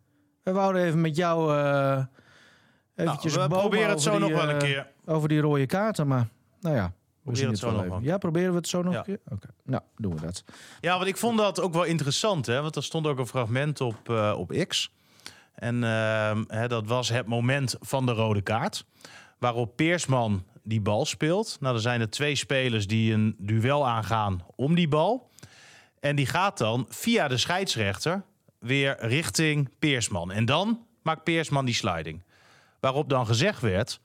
We wouden even met jou uh, eventjes nou, we proberen het zo die, nog wel een uh, keer. Over die rode kaarten, maar nou ja. We zien het, het zo nog wel. Ja, proberen we het zo nog ja. een keer? Oké, okay. Nou, doen we dat. Ja, want ik vond dat ook wel interessant, hè? Want er stond ook een fragment op, uh, op X. En uh, hè, dat was het moment van de rode kaart. Waarop Peersman die bal speelt. Nou, er zijn er twee spelers die een duel aangaan om die bal. En die gaat dan via de scheidsrechter weer richting Peersman. En dan maakt Peersman die sliding. Waarop dan gezegd werd,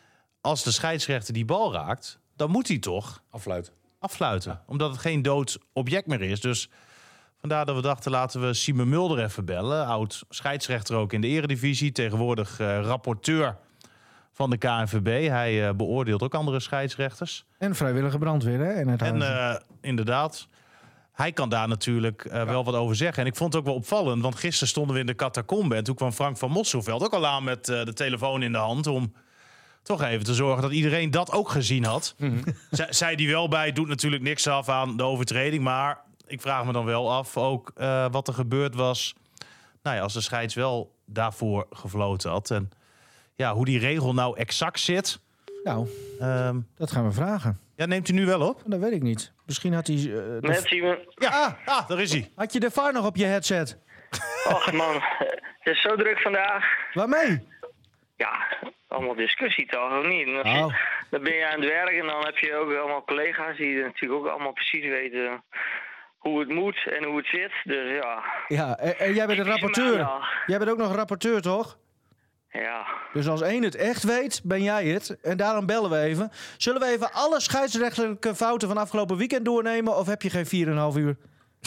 als de scheidsrechter die bal raakt, dan moet hij toch Affluiten. affluiten. Ja. Omdat het geen dood object meer is. Dus vandaar dat we dachten, laten we Simon Mulder even bellen. Oud scheidsrechter ook in de eredivisie. Tegenwoordig uh, rapporteur van de K N V B. Hij uh, beoordeelt ook andere scheidsrechters. En vrijwillige brandweer, hè? In het en uh, inderdaad, hij kan daar natuurlijk uh, ja. wel wat over zeggen. En ik vond het ook wel opvallend, want gisteren stonden we in de catacombe. En toen kwam Frank van Mosselveld ook al aan met uh, de telefoon in de hand om toch even te zorgen dat iedereen dat ook gezien had. Mm-hmm. Z- zei die wel bij, doet natuurlijk niks af aan de overtreding. Maar ik vraag me dan wel af ook uh, wat er gebeurd was. Nou ja, als de scheids wel daarvoor gefloten had. En ja, hoe die regel nou exact zit. Nou, um, dat gaan we vragen. Ja, neemt u nu wel op? Dat weet ik niet. Misschien had hij... Uh, de... Met Simon. Ja, ah, ah, daar is hij. Had je de V A R nog op je headset? Och man, het is zo druk vandaag. Waarmee? Ja, allemaal discussie toch, of niet? Dan, oh. dan ben je aan het werk en dan heb je ook allemaal collega's die natuurlijk ook allemaal precies weten hoe het moet en hoe het zit. Dus ja. Ja, en, en jij bent een rapporteur. Jij bent ook nog rapporteur, toch? Ja. Dus als één het echt weet, ben jij het. En daarom bellen we even. Zullen we even alle scheidsrechtelijke fouten van afgelopen weekend doornemen? Of heb je geen vier en een half uur?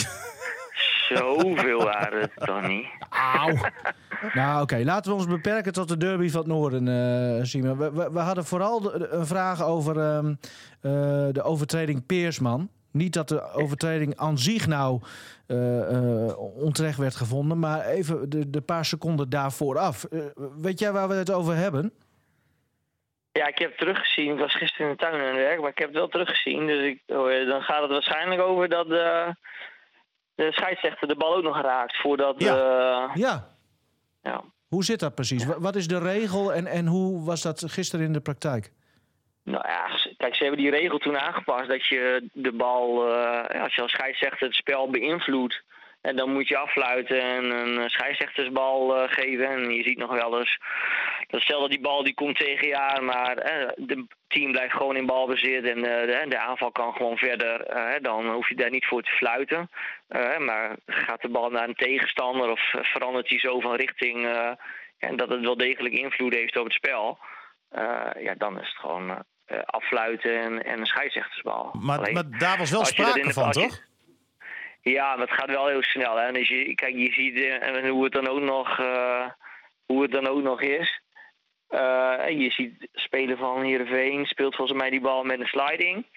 Zoveel waren het dan niet. Auw. Nou, oké. Okay. Laten we ons beperken tot de derby van het noorden, uh, Simon. We, we, we hadden vooral de, een vraag over uh, uh, de overtreding Peersman. Niet dat de overtreding aan zich nou uh, uh, onterecht werd gevonden, maar even de, de paar seconden daarvoor af. Uh, weet jij waar we het over hebben? Ja, ik heb het teruggezien. Ik was gisteren in de tuin aan het werk, maar ik heb het wel teruggezien. Dus ik, oh, dan gaat het waarschijnlijk over dat uh, de scheidsrechter de bal ook nog raakt voordat... Ja. Uh, ja. ja. Hoe zit dat precies? Ja. Wat is de regel en, en hoe was dat gisteren in de praktijk? Nou ja, kijk, ze hebben die regel toen aangepast dat je de bal, uh, als je als scheidsrechter het spel beïnvloedt, en dan moet je afluiten en een scheidsrechtersbal uh, geven. En je ziet nog wel eens, dat stel dat die bal die komt tegen je aan, maar het uh, team blijft gewoon in balbezit en uh, de, de aanval kan gewoon verder. Uh, dan hoef je daar niet voor te fluiten. Uh, maar gaat de bal naar een tegenstander of verandert hij zo van richting uh, en dat het wel degelijk invloed heeft op het spel. Uh, ja, dan is het gewoon uh, affluiten en, en een scheidsrechtersbal. Maar, Alleen, maar daar was wel sprake de, van, toch? Je, ja, maar het gaat wel heel snel. Hè? Dus je, kijk, je ziet uh, hoe het dan ook nog, uh, hoe het dan ook nog is. Uh, en je ziet spelen van Heerenveen speelt volgens mij die bal met een sliding.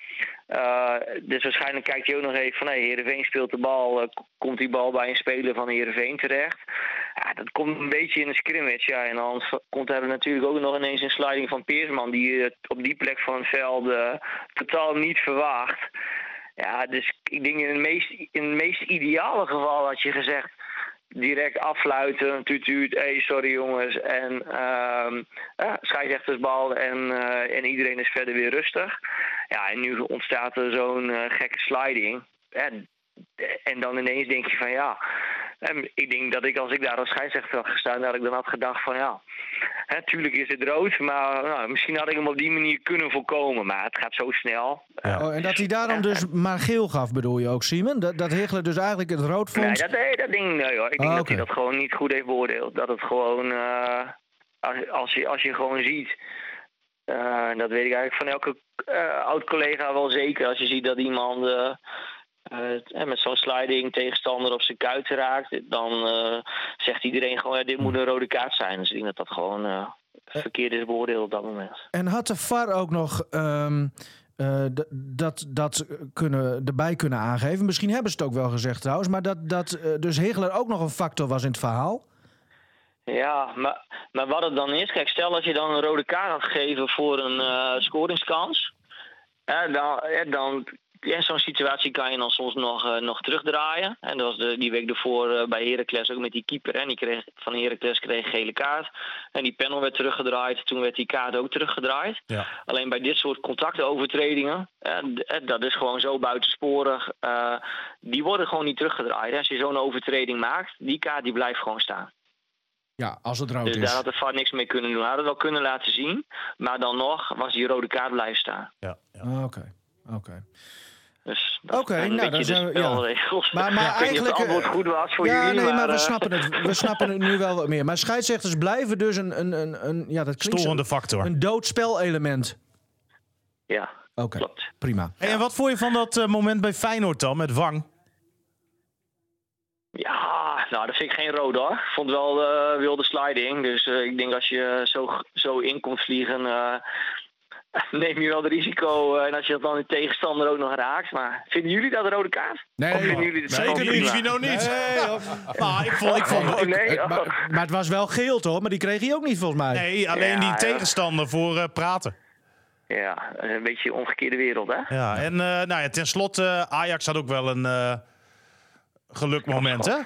Uh, dus waarschijnlijk kijkt hij ook nog even van hey, Heerenveen speelt de bal. Uh, komt die bal bij een speler van Heerenveen terecht? Ja, dat komt een beetje in de scrimmage. Ja. En dan komt er natuurlijk ook nog ineens een sliding van Peersman die uh, op die plek van het veld uh, totaal niet verwacht. Ja, dus ik denk in het meest, in het meest ideale geval had je gezegd direct affluiten, tuut tuut, hey, sorry jongens, en uh, uh, scheidsrechtersbal en, uh, en iedereen is verder weer rustig. Ja, en nu ontstaat er zo'n uh, gekke sliding. En, en dan ineens denk je van ja, en ik denk dat ik als ik daar als scheidsrechter had gestaan, dat ik dan had gedacht van ja, natuurlijk is het rood, maar nou, misschien had ik hem op die manier kunnen voorkomen, maar het gaat zo snel. Ja. Oh, en dat hij daarom dus maar geel gaf, bedoel je ook, Simon? Dat, dat Hegler dus eigenlijk het rood vond? Nee, dat, nee, dat denk ik nee hoor. Ik denk oh, dat okay. hij dat gewoon niet goed heeft beoordeeld. Dat het gewoon, uh, als, als, je, als je gewoon ziet, uh, dat weet ik eigenlijk van elke uh, oud-collega wel zeker, als je ziet dat iemand uh, uh, met zo'n sliding tegenstander op zijn kuit raakt, dan uh, zegt iedereen gewoon, ja, dit moet een rode kaart zijn. Dus ik denk dat dat gewoon uh, verkeerd is beoordeeld op dat moment. En had de V A R ook nog Um... Uh, d- dat, dat kunnen, erbij kunnen aangeven. Misschien hebben ze het ook wel gezegd trouwens. Maar dat, dat uh, dus Hegler ook nog een factor was in het verhaal. Ja, maar, maar wat het dan is... Kijk, stel als je dan een rode kaart had gegeven voor een uh, scoringskans. Eh, dan, eh, dan, in zo'n situatie kan je dan soms nog, uh, nog terugdraaien. En dat was de, die week ervoor uh, bij Heracles ook met die keeper. Hè. Die kreeg, van Heracles kreeg een gele kaart. En die panel werd teruggedraaid. Toen werd die kaart ook teruggedraaid. Ja. Alleen bij dit soort contactovertredingen, eh, dat is gewoon zo buitensporig. Uh, die worden gewoon niet teruggedraaid. Hè. Als je zo'n overtreding maakt, die kaart die blijft gewoon staan. Ja, als het rood dus is. Dus daar had de V A R niks mee kunnen doen. Hij had het wel kunnen laten zien. Maar dan nog was die rode kaart blijven staan. Ja, ja. Oké, okay. oké. Okay. Dus Oké, okay, nou dan zijn we. Ja. Maar, maar ja, eigenlijk. Het antwoord goed was voor ja, jullie. Nee, maar, maar we uh... snappen het. We snappen het nu wel wat meer. Maar scheidsrechters blijven dus een. een, een, een ja, dat klinkt storende factor. Een doodspelelement. Ja, okay, klopt. Prima. Hey, en wat vond je van dat uh, moment bij Feyenoord dan met Wang? Ja, nou dat vind ik geen rood hoor. Ik vond wel uh, wilde sliding. Dus uh, ik denk als je zo, zo in komt vliegen, uh, neem je wel het risico. Uh, en als je dat dan in tegenstander ook nog raakt. Maar vinden jullie dat een rode kaart? Nee, of vinden jullie het zeker niet. Vino niet. Nee, of, nou, ik vond, ik vond, oh, nee, ik, oh. maar, maar het was wel geel toch? Maar die kreeg hij ook niet volgens mij. Nee, alleen ja, die ja. tegenstander voor uh, praten. Ja, een beetje een omgekeerde wereld hè. Ja, en uh, nou ja, tenslotte, Ajax had ook wel een uh, gelukmoment hè?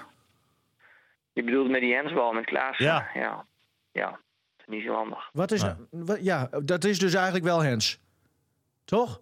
Je bedoelt met die hensbal met Klaassen? Ja. Ja. Ja. Niet zo handig. Wat is, ja. Wat, ja, dat is dus eigenlijk wel hens. Toch?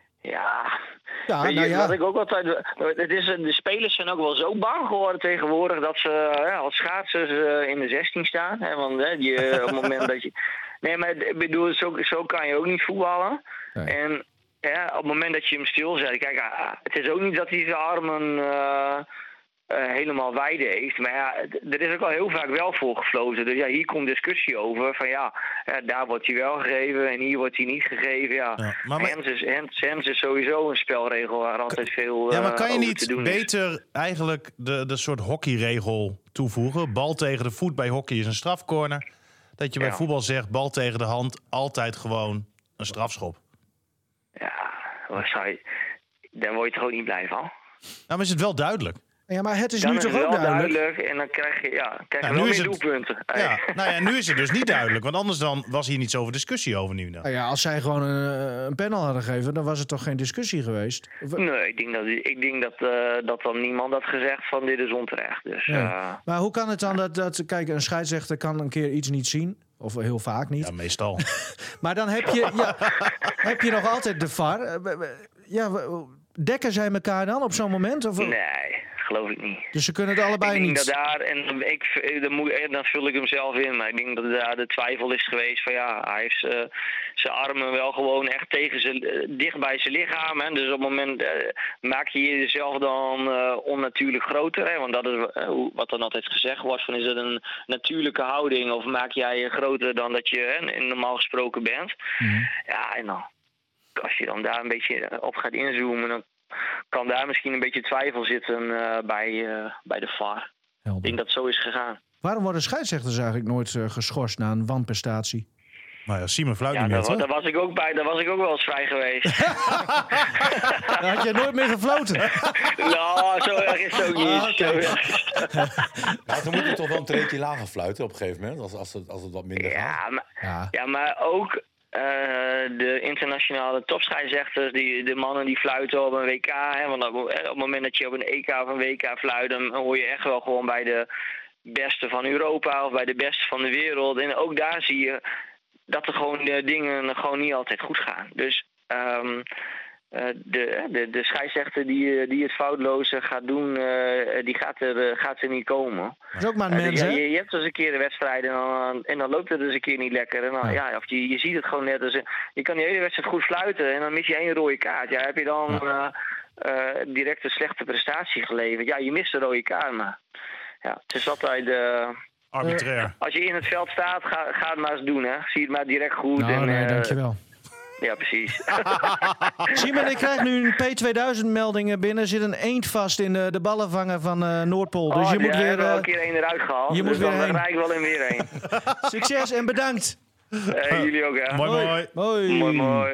Ja. Ja, Weet nou je, ja. wat ik ook altijd, het is, de spelers zijn ook wel zo bang geworden tegenwoordig dat ze ja, als schaatsers uh, in de zestien staan. Hè, want hè, je, op het moment dat je. Nee, maar ik bedoel, zo, zo kan je ook niet voetballen. Nee. En ja, op het moment dat je hem stilzet. Kijk, het is ook niet dat hij zijn armen Uh, Uh, helemaal wijde heeft. Maar ja, er is ook al heel vaak wel voor gefloten. Dus ja, hier komt discussie over. Van ja, ja daar wordt hij wel gegeven en hier wordt hij niet gegeven. Ja, ja maar maar... Hens, is, Hens, Hens is sowieso een spelregel waar altijd veel Ja, maar kan uh, je niet beter is. eigenlijk de, de soort hockeyregel toevoegen? Bal tegen de voet bij hockey is een strafcorner. Dat je bij ja. voetbal zegt, bal tegen de hand, altijd gewoon een strafschop. Ja, wat zou je... daar word je toch ook niet blij van? Nou, maar is het wel duidelijk? Ja, maar het is dan nu is toch het ook wel duidelijk? duidelijk. En dan krijg je, ja, krijg je ja, wel meer het... doelpunten. Ja, nou ja, nu is het dus niet duidelijk. Want anders dan was hier niet zoveel discussie over nu. Dan. Nou ja, als zij gewoon een, een panel hadden gegeven, dan was het toch geen discussie geweest? Of... Nee, ik denk dat, ik denk dat, uh, dat dan niemand had gezegd van dit is onterecht. Dus, nee. uh... Maar hoe kan het dan dat, dat... Kijk, een scheidsrechter kan een keer iets niet zien. Of heel vaak niet. Ja, meestal. Maar dan heb je, ja, heb je nog altijd de V A R. Ja, dekken zij elkaar dan op zo'n moment? Of... Nee, geloof ik niet. Dus ze kunnen het allebei ik denk niet? Dat daar, en ik, dan, moet, dan vul ik hem zelf in, maar ik denk dat daar de twijfel is geweest van ja, hij heeft uh, zijn armen wel gewoon echt tegen zijn, uh, dicht bij zijn lichaam. Hè. Dus op het moment uh, maak je jezelf dan uh, onnatuurlijk groter. Hè. Want dat is uh, wat dan altijd gezegd wordt, van is het een natuurlijke houding of maak jij je groter dan dat je hè, normaal gesproken bent. Mm-hmm. Ja, en dan, als je dan daar een beetje op gaat inzoomen, dan kan daar misschien een beetje twijfel zitten uh, bij, uh, bij de V A R. Helder. Ik denk dat het zo is gegaan. Waarom worden scheidsrechters eigenlijk nooit uh, geschorst na een wanprestatie? Nou ja, Simon fluit Ja, niet meer, daar, toch? daar was ik ook bij. Daar was ik ook wel eens vrij geweest. Dan had je nooit meer gefloten. Nou, zo erg is het ook niet. Ah, oké. Zo erg. Maar dan moet je toch wel een treetje lager fluiten op een gegeven moment, als, als, het, als het wat minder gaat. Ja, maar, Ja. ja, maar ook uh, de internationale topscheidsrechters, die, de mannen die fluiten op een W K. Hè, want op, op het moment dat je op een E K of een W K fluit, dan hoor je echt wel gewoon bij de beste van Europa of bij de beste van de wereld. En ook daar zie je dat er gewoon de dingen gewoon niet altijd goed gaan. Dus um, uh, de, de, de scheidsrechter die, die het foutloze gaat doen, uh, die gaat er, uh, gaat er niet komen. Dat is ook maar een Uh, mens, ja, hè? je, je hebt dus een keer een wedstrijd en dan, en dan loopt het dus een keer niet lekker. En dan, Ja. ja. Of je, je ziet het gewoon net. Als, je kan die hele wedstrijd goed fluiten en dan mis je één rode kaart. Ja, heb je dan uh, uh, direct een slechte prestatie geleverd? Ja, je mist een rode kaart, maar ja, het is altijd... Uh, Arbitrair. als je in het veld staat, ga, ga het maar eens doen, hè. Zie het maar direct goed. Nou, en, nee, uh, dankjewel. Ja, precies. Simon, ik krijg nu een P tweeduizend meldingen binnen. Er zit een eend vast in de, de ballenvanger van uh, Noordpool. Dus oh, je moet ja, weer... hebben we al Uh, een keer één eruit gehaald. je dus moet weer dan heen. rijd ik wel in weer heen. succes en bedankt. Uh, jullie ook, hè. Mooi, Hoi. mooi. Hoi. Mooi, mooi.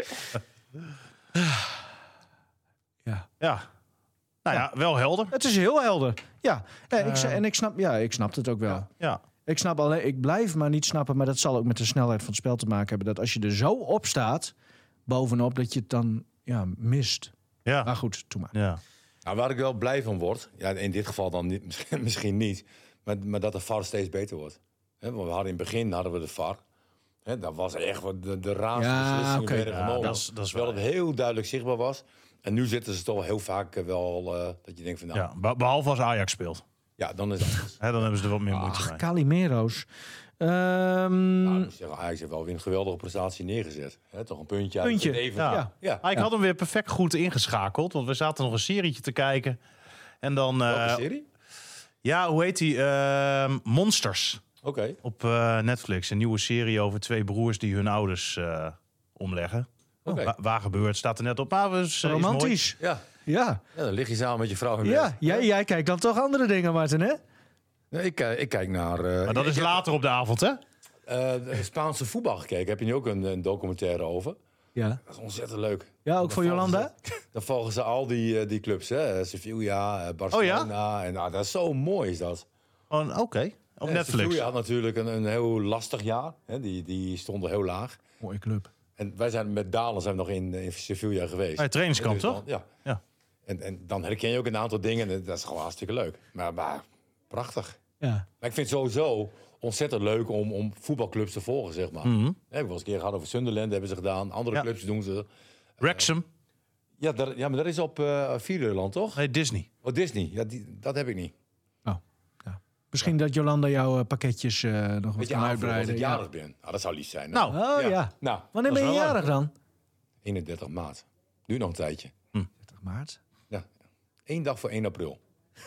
Ja. Ja. Nou ja, wel helder. Het is heel helder. Ja, en, ik, en ik, snap, ja, ik snap het ook wel. Ja. Ik snap alleen, ik blijf maar niet snappen, maar dat zal ook met de snelheid van het spel te maken hebben. Dat als je er zo op staat, bovenop, dat je het dan ja, mist. Ja. Maar goed, doe maar. Ja. Nou, waar ik wel blij van word, ja, in dit geval dan niet, misschien, misschien niet, maar, maar dat de V A R steeds beter wordt. He, want we hadden in het begin hadden we de V A R. He, dat was echt wat de, de raarste Ja, beslissingen oké. werden Ja, genomen. dat is- dat is Terwijl waar, het heel duidelijk zichtbaar was. En nu zitten ze toch heel vaak eh, wel uh, dat je denkt van nou, ja, Ja, be- behalve als Ajax speelt. dan is het anders. Hè, dan hebben ze er wat meer moeite Ach, mee. Calimero's. Ehm, Nou, ik moet zeggen, Ajax heeft wel weer een geweldige prestatie neergezet. He, toch een puntje uit Puntje, het leven. Ja. ja. Ja. Ah, ik Ja. had hem weer perfect goed ingeschakeld. Want we zaten nog een serietje te kijken. En dan... eh, Welke serie? ja, hoe heet die? Ehm, Monsters. Oké. Op eh, Netflix. Een nieuwe serie over twee broers die hun ouders eh, omleggen. Oké. Wa- waar gebeurt, staat er net op. Maar is, eh, is romantisch. Ja. Ja. ja, dan lig je samen met je vrouw in bed. Ja, jij, jij kijkt dan toch andere dingen, Martin, hè? Nee, ik, eh, ik kijk naar... eh, mooi. Maar dat ik is heb, later op de avond, hè? eh, de Spaanse voetbal gekeken. Heb je nu ook een, een documentaire over? Ja. Dat is ontzettend leuk. Ja, ook voor Dan volgen Jolanda? ze- Dan volgen ze al die, eh, die clubs, hè? Sevilla, eh, Barcelona. En nou, dat is zo mooi, is dat. Oh, Oké, okay. Op Ja, Netflix. Sevilla had natuurlijk een, een heel lastig jaar. Hè? Die, die stonden heel laag. Mooie club. En wij zijn met Dalen zijn we nog in, in Sevilla geweest. Bij trainingskamp, Dus toch? dan- Ja. Ja. En, en dan herken je ook een aantal dingen. En dat is gewoon hartstikke leuk. Maar, maar prachtig. Ja. Maar ik vind het sowieso ontzettend leuk om, om voetbalclubs te volgen, zeg maar. Mhm. Hè, ik heb wel eens een keer gehad over Sunderland, hebben ze gedaan. Andere Ja. clubs doen ze. Wrexham. Ja, daar, ja maar dat is op uh, Vierderland, toch? Nee, Disney. Oh, Disney. Ja, die, dat heb ik niet. Oh, ja. Misschien dat Jolanda jouw eh, pakketjes eh, nog wat Weet je, kan aanvullen als uitbreiden. ik Ja. jarig ben. Nou, dat zou lief zijn. hè? Nou, Oh ja. Ja. Nou, Wanneer dat ben is je wel jarig dan? eenendertig maart. Nu nog een tijdje. dertig maart. Ja. Eén dag voor één april.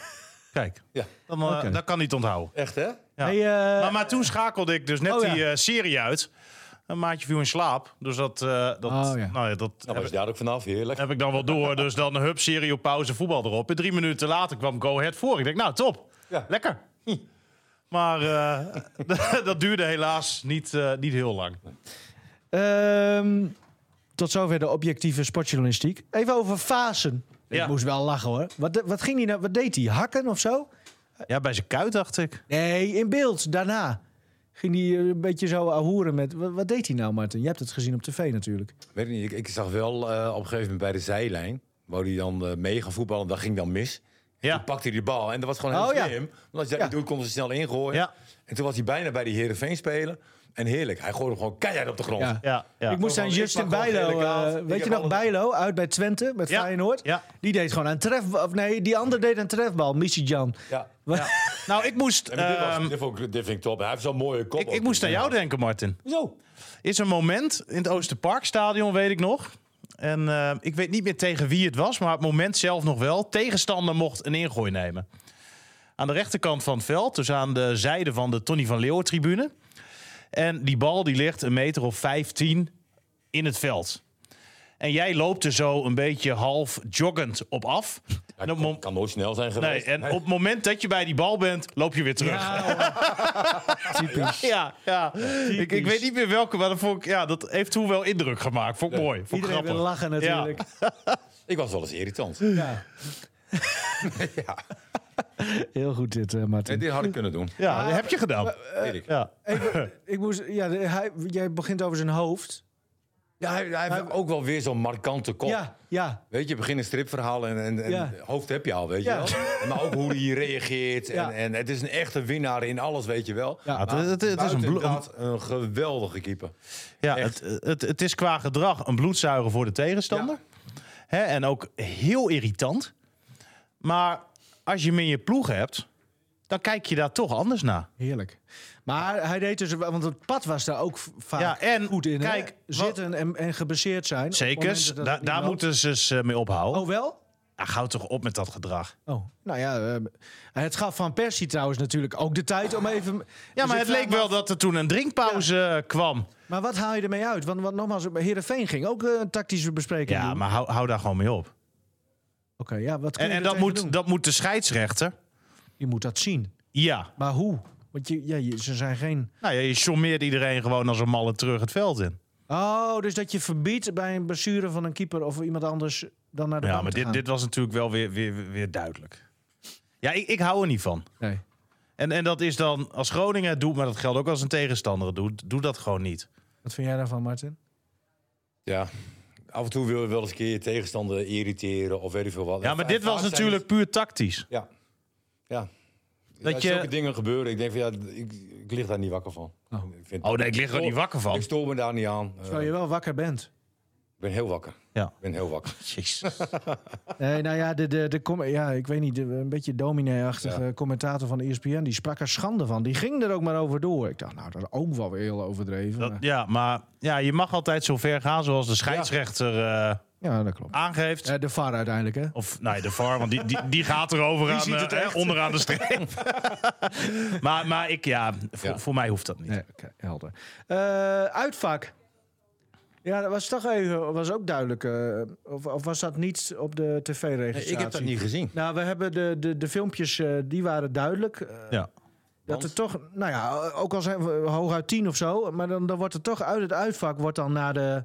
kijk. Ja. Dan, uh, Oké. Dat kan niet onthouden. Echt, hè? Ja. Hey, eh, maar, maar toen schakelde ik dus net oh, ja. die uh, serie uit. Een maatje viel in slaap. Dus dat, uh, dat, Oh, ja. nou ja, dat Nou, heb, was je daar ook vanaf. Heerlijk. heb ik dan wel door. Dus dan een hup, serie op pauze, voetbal erop. En drie minuten later kwam Go Ahead voor. Ik denk, nou top. Ja. Lekker. Hm. Maar uh, dat duurde helaas niet, uh, niet heel lang. Ehm, tot zover de objectieve sportjournalistiek. Even over Fasen. Ja. Ik moest wel lachen hoor. Wat, wat ging hij nou? Wat deed hij? Hakken of zo? Ja, bij zijn kuit dacht ik. Nee, in beeld daarna. Ging hij een beetje zo ahoeren met... Wat, wat deed hij nou, Martin? Je hebt het gezien op tv natuurlijk. Weet ik niet. Ik, ik zag wel uh, op een gegeven moment bij de zijlijn. Wou hij dan uh, mee gaan voetballen. Dat ging dan mis. Ja. Toen pakte hij die bal. En dat was gewoon heel Oh, ja. slim. Want als je dat Ja. niet doet, kon ze snel ingooien. Ja. En toen was hij bijna bij die Heerenveen spelen. En heerlijk. Hij gooide hem gewoon keihard op de grond. Ja. Ja, ja. Ik moest aan Ik Justin pak gewoon Bijlo... gele kaart. eh, Ik weet je heb nog alles- Bijlo uit bij Twente met Ja. Feyenoord? Ja. Die deed gewoon een trefbal. Of nee, die ander deed een trefbal. Missy Jan. Ja. Nou, ik moest, En dit, was, ehm, dit, vond ik, dit vind ik top. Hij heeft zo'n mooie kop. ik, ook. ik moest aan jou denken, Martin. Zo. Is een moment in het Oosterparkstadion, weet ik nog. En uh, ik weet niet meer tegen wie het was, maar het moment zelf nog wel. Tegenstander mocht een ingooi nemen. Aan de rechterkant van het veld, dus aan de zijde van de Tony van Leeuwen-tribune. En die bal die ligt een meter of vijftien in het veld. En jij loopt er zo een beetje half joggend op af. Ja, En op kan, mom- kan nooit snel zijn Nee, geweest. en op het moment dat je bij die bal bent, loop je weer terug. Ja, typisch. Ja, ja. Ik, ik weet niet meer welke, maar dat, vond ik, ja, dat heeft toen wel indruk gemaakt. Vond ik mooi. Vond ik Iedereen wil grappig. lachen natuurlijk. Ik was wel eens irritant. Ja. ja. Heel goed dit, uh, Nee, Martin. dit had ik kunnen doen. Ja, dat heb je gedaan. Weet ik. Ja. Ik, ik moest, ja, de- hij, jij begint over zijn hoofd. Ja, hij, hij heeft ook wel weer zo'n markante kop. Ja, ja. Weet je, begin een stripverhaal en, en, en Ja. hoofd heb je al, weet je Ja. wel. Maar ook hoe hij reageert. Ja. En, en het is een echte winnaar in alles, weet je wel. Ja, het- Maar het- het is een buiten blo- dat een geweldige keeper. Ja, Echt. het, het, het is qua gedrag een bloedzuiger voor de tegenstander. Hè, en ook heel irritant. Maar als je hem in je ploeg hebt, dan kijk je daar toch anders naar. Heerlijk. Maar hij deed dus, want het pad was daar ook v- vaak Ja, en goed in. hè? kijk, Zitten en, en geblesseerd zijn. op Zeker, momenten dat da- het niet daar loopt. moeten ze eens eh, mee ophouden. Oh, wel? Ja, gauw toch op met dat gedrag. Oh, nou ja. Uh, het gaf Van Persie trouwens natuurlijk ook de tijd om even... Ja, Dus maar ik het vraag leek me af- af- wel dat er toen een drinkpauze eh, kwam. Maar wat haal je ermee uit? Want, want nogmaals, Heerenveen ging ook uh, een tactische bespreking Ja, doen. maar hou, hou daar gewoon mee op. Oké, ja, wat kun En, je en er dat, tegen moet, doen? dat moet de scheidsrechter. Je moet dat zien. Ja. Maar hoe? Want je, ja, je, ze zijn geen... Nou ja, je sommeert iedereen gewoon als een malle terug het veld in. Oh, dus dat je verbiedt bij een blessure van een keeper of iemand anders dan naar de Ja, bank maar te dit, gaan. dit was natuurlijk wel weer, weer, weer duidelijk. Ja, ik, ik hou er niet van. Nee. En, en dat is dan, als Groningen het doet, maar dat geldt ook als een tegenstander het doet, doe dat gewoon niet. Wat vind jij daarvan, Martin? Ja, af en toe wil je wel eens een keer je tegenstander irriteren of weet ik veel wat. Ja, maar En dit was vaak zijn natuurlijk puur tactisch. het- Ja, ja. Dat Dat je- zulke dingen gebeuren. Ik denk van ja, ik, ik lig daar niet wakker van. Oh. Ik vind, Oh nee, ik lig er niet wakker van. Ik stoor me daar niet aan. Eh, Terwijl je wel wakker bent. ik ben heel wakker. Ja. Ik ben heel wakker. Jezus. Nee, nou ja, de, de, de, com- ja, ik weet niet, de- een beetje dominee-achtige Ja. commentator van de E S P N, die sprak er schande van. Die ging er ook maar over door. Ik dacht, nou, dat is ook wel weer heel overdreven. Dat, maar- ja, maar ja, je mag altijd zo ver gaan zoals de scheidsrechter eh, ja, dat klopt. aangeeft. Eh, de V A R uiteindelijk, hè? Of nee, de V A R, want die, die, die gaat erover aan, ziet het eh, echt. onderaan de streep. maar, maar ik, ja, voor, Ja. voor mij hoeft dat niet. Nee, oké, helder. Eh, uitvak. Ja, dat was toch even, was ook duidelijk. eh, of, of was dat niet op de tv-registratie? Nee, ik heb dat niet gezien. Nou, we hebben de, de, de filmpjes, eh, die waren duidelijk. Eh, Ja. Dat er toch, nou ja, ook al zijn we hooguit tien of zo, maar dan, dan wordt er toch uit het uitvak wordt dan naar de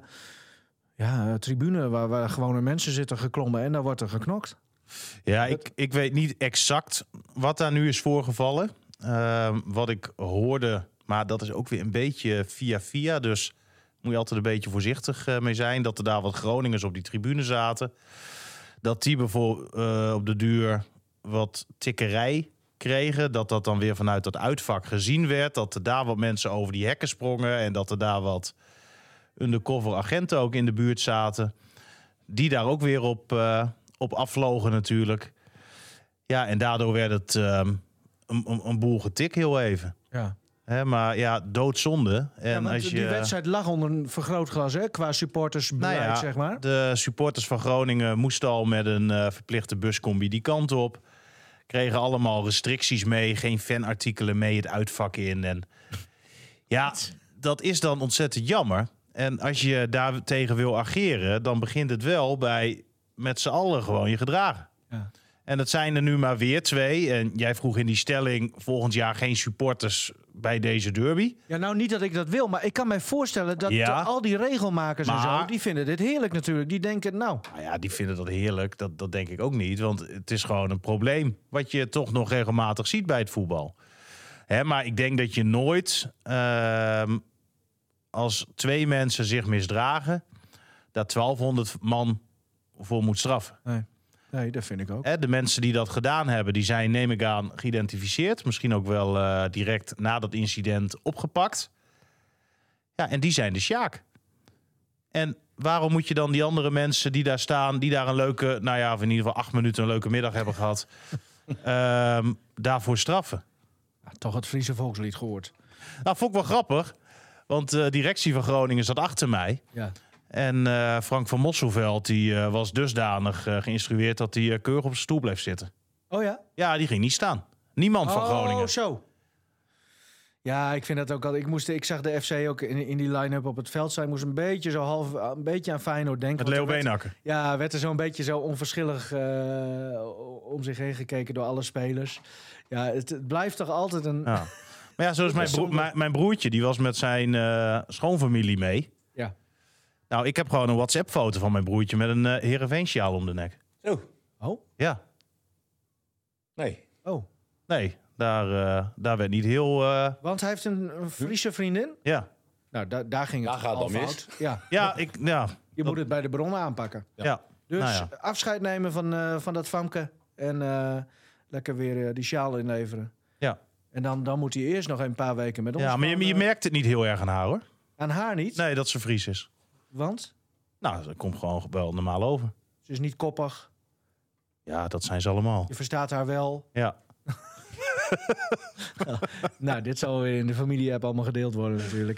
ja, tribune waar, waar gewone mensen zitten geklommen en daar wordt er geknokt. Ja, ik, ik weet niet exact wat daar nu is voorgevallen. Ehm, wat ik hoorde, maar dat is ook weer een beetje via via. Dus moet je altijd een beetje voorzichtig eh, mee zijn. Dat er daar wat Groningers op die tribune zaten. Dat die bijvoorbeeld eh, op de duur wat tikkerij kregen. Dat dat dan weer vanuit dat uitvak gezien werd. Dat er daar wat mensen over die hekken sprongen. En dat er daar wat undercover agenten ook in de buurt zaten. Die daar ook weer op... eh, op afvlogen natuurlijk. Ja, en daardoor werd het ehm, een, een, een boel getik heel even. Ja. Hè, maar ja, doodzonde. En Ja, want als je, die wedstrijd lag onder een vergrootglas, hè, qua supportersbeleid, nou ja, zeg maar. de supporters van Groningen moesten al met een uh, verplichte buscombi die kant op. Kregen allemaal restricties mee, geen fanartikelen mee het uitvak in. En ja, dat is dan ontzettend jammer. En als je daar tegen wil ageren, dan begint het wel bij met z'n allen gewoon je gedragen. Ja. En dat zijn er nu maar weer twee. En jij vroeg in die stelling volgend jaar geen supporters bij deze derby. Ja, nou niet dat ik dat wil, maar ik kan mij voorstellen dat Ja. de- al die regelmakers en Maar- zo, die vinden dit heerlijk natuurlijk. Die denken, nou, Nou ja, die vinden dat heerlijk. Dat, dat denk ik ook niet. Want het is gewoon een probleem wat je toch nog regelmatig ziet bij het voetbal. Hè, maar ik denk dat je nooit, ehm, als twee mensen zich misdragen, daar twaalfhonderd man voor moet straffen. nee, nee dat vind ik ook. Hè, de mensen die dat gedaan hebben, die zijn, neem ik aan, geïdentificeerd. Misschien ook wel eh, direct na dat incident opgepakt. Ja, en die zijn de sjaak. En waarom moet je dan die andere mensen die daar staan, die daar een leuke, nou ja, of in ieder geval acht minuten een leuke middag hebben gehad, ehm, daarvoor straffen? Ja, toch het Friese volkslied gehoord. Nou, vond ik wel grappig, want de directie van Groningen zat achter mij. Ja. En eh, Frank van Mosselveld die, eh, was dusdanig uh, geïnstrueerd dat hij uh, keurig op zijn stoel bleef zitten. Oh ja? Ja, die ging niet staan. Niemand van Oh, Groningen. zo. Ja, ik vind dat ook al. Ik, moest, ik zag de F C ook in, in die line-up op het veld staan. Ik moest een beetje zo half, een beetje aan Feyenoord denken. Met want Leo er werd- Beenhakker. Ja, werd er zo'n beetje zo onverschillig uh, om zich heen gekeken door alle spelers. Ja, het, het blijft toch altijd een... Ja. Maar ja, zoals mijn, broer, zonde. mijn, mijn broertje, die was met zijn uh, schoonfamilie mee. Ja. Nou, ik heb gewoon een WhatsApp-foto van mijn broertje met een uh, Heerenveen-sjaal om de nek. Zo. Oh? Ja. Nee. Oh. Nee, daar, uh, daar werd niet heel... Uh, Want hij heeft een, een Friese vriendin. ja. Nou, da- daar ging het Daar gaat het al al mis. fout. Ja, Ja, ik... Ja. je moet het bij de bronnen aanpakken. Ja. ja. Dus Nou ja. afscheid nemen van, uh, van dat famke. En uh, lekker weer uh, die sjaal inleveren. Ja. En dan, dan moet hij eerst nog een paar weken met ons. Ja, maar je, gewoon, je uh, merkt het niet heel erg aan haar, hoor. aan haar niet. Nee, dat ze Fries is. Want Nou, dat komt gewoon wel normaal over. ze is niet koppig. Ja, dat zijn ze allemaal. Je verstaat haar wel. Ja. Nou, dit zal weer in de familie-app allemaal gedeeld worden natuurlijk.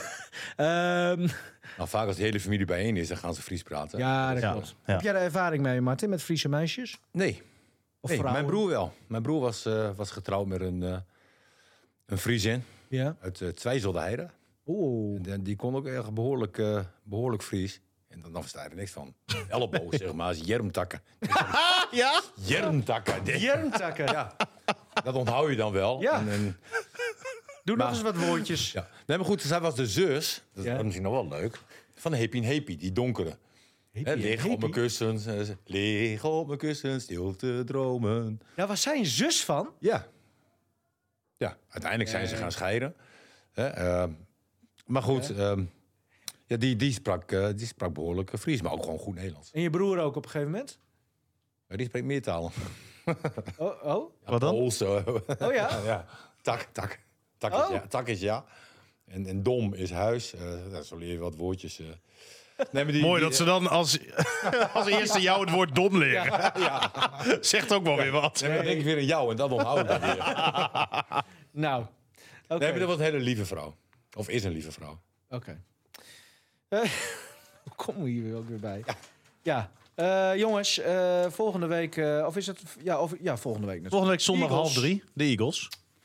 um, Nou, vaak als de hele familie bijeen is, dan gaan ze Fries praten. ja, dat Ja. klopt. Ja. Heb jij er ervaring mee, Martin, met Friese meisjes? Nee. Of nee vrouwen? mijn broer wel. Mijn broer was, uh, was getrouwd met een, uh, een Friesin Ja. uit uh, Twijzeldeheide. Oeh. En die kon ook echt behoorlijk, uh, behoorlijk Fries. En dan, dan versta je er niks van. Elleboog, zeg maar, is jermtakken. Ja? Jermtakken. Jermtakken. Ja, dat onthoud je dan wel. Ja. En, en, Doe Maar- nog eens wat woordjes. ja. Nee, maar goed, zij was de zus, dat Ja. is misschien nog wel leuk, van Hepien Hepie, die donkere. Hè, lig op mijn kussens, eh, ze- lig op mijn kussens, stil te dromen. Ja, was zij een zus van? Ja. Ja, uiteindelijk zijn ze gaan scheiden. Hè, eh, maar goed, ehm, ja, die, die, sprak, eh, die sprak behoorlijk Fries, maar ook gewoon goed Nederlands. En je broer ook op een gegeven moment? Maar die spreekt meer talen. Oh, oh, Wat dan? Pools, eh, oh ja? ja. Tak, tak. Tak is, Oh. ja. Tak is ja. En, en dom is huis. Uh, daar zo leer je wat woordjes. Uh. Nee, maar die, Mooi die- dat ze dan als, als eerste jou het woord dom leren. Ja. Zegt ook wel weer wat. Nee, maar dan denk ik weer aan jou en dat onthoud ik dan weer. Nou, oké. Nee, maar dat was een hele lieve vrouw. Of is een lieve vrouw. Oké. Eh, Hoe komen we hier weer ook weer bij? Ja. Eh, jongens, eh, volgende week... eh, of is het... Ja, of, ja volgende week natuurlijk. Volgende week zondag Eagles. half drie, de Eagles.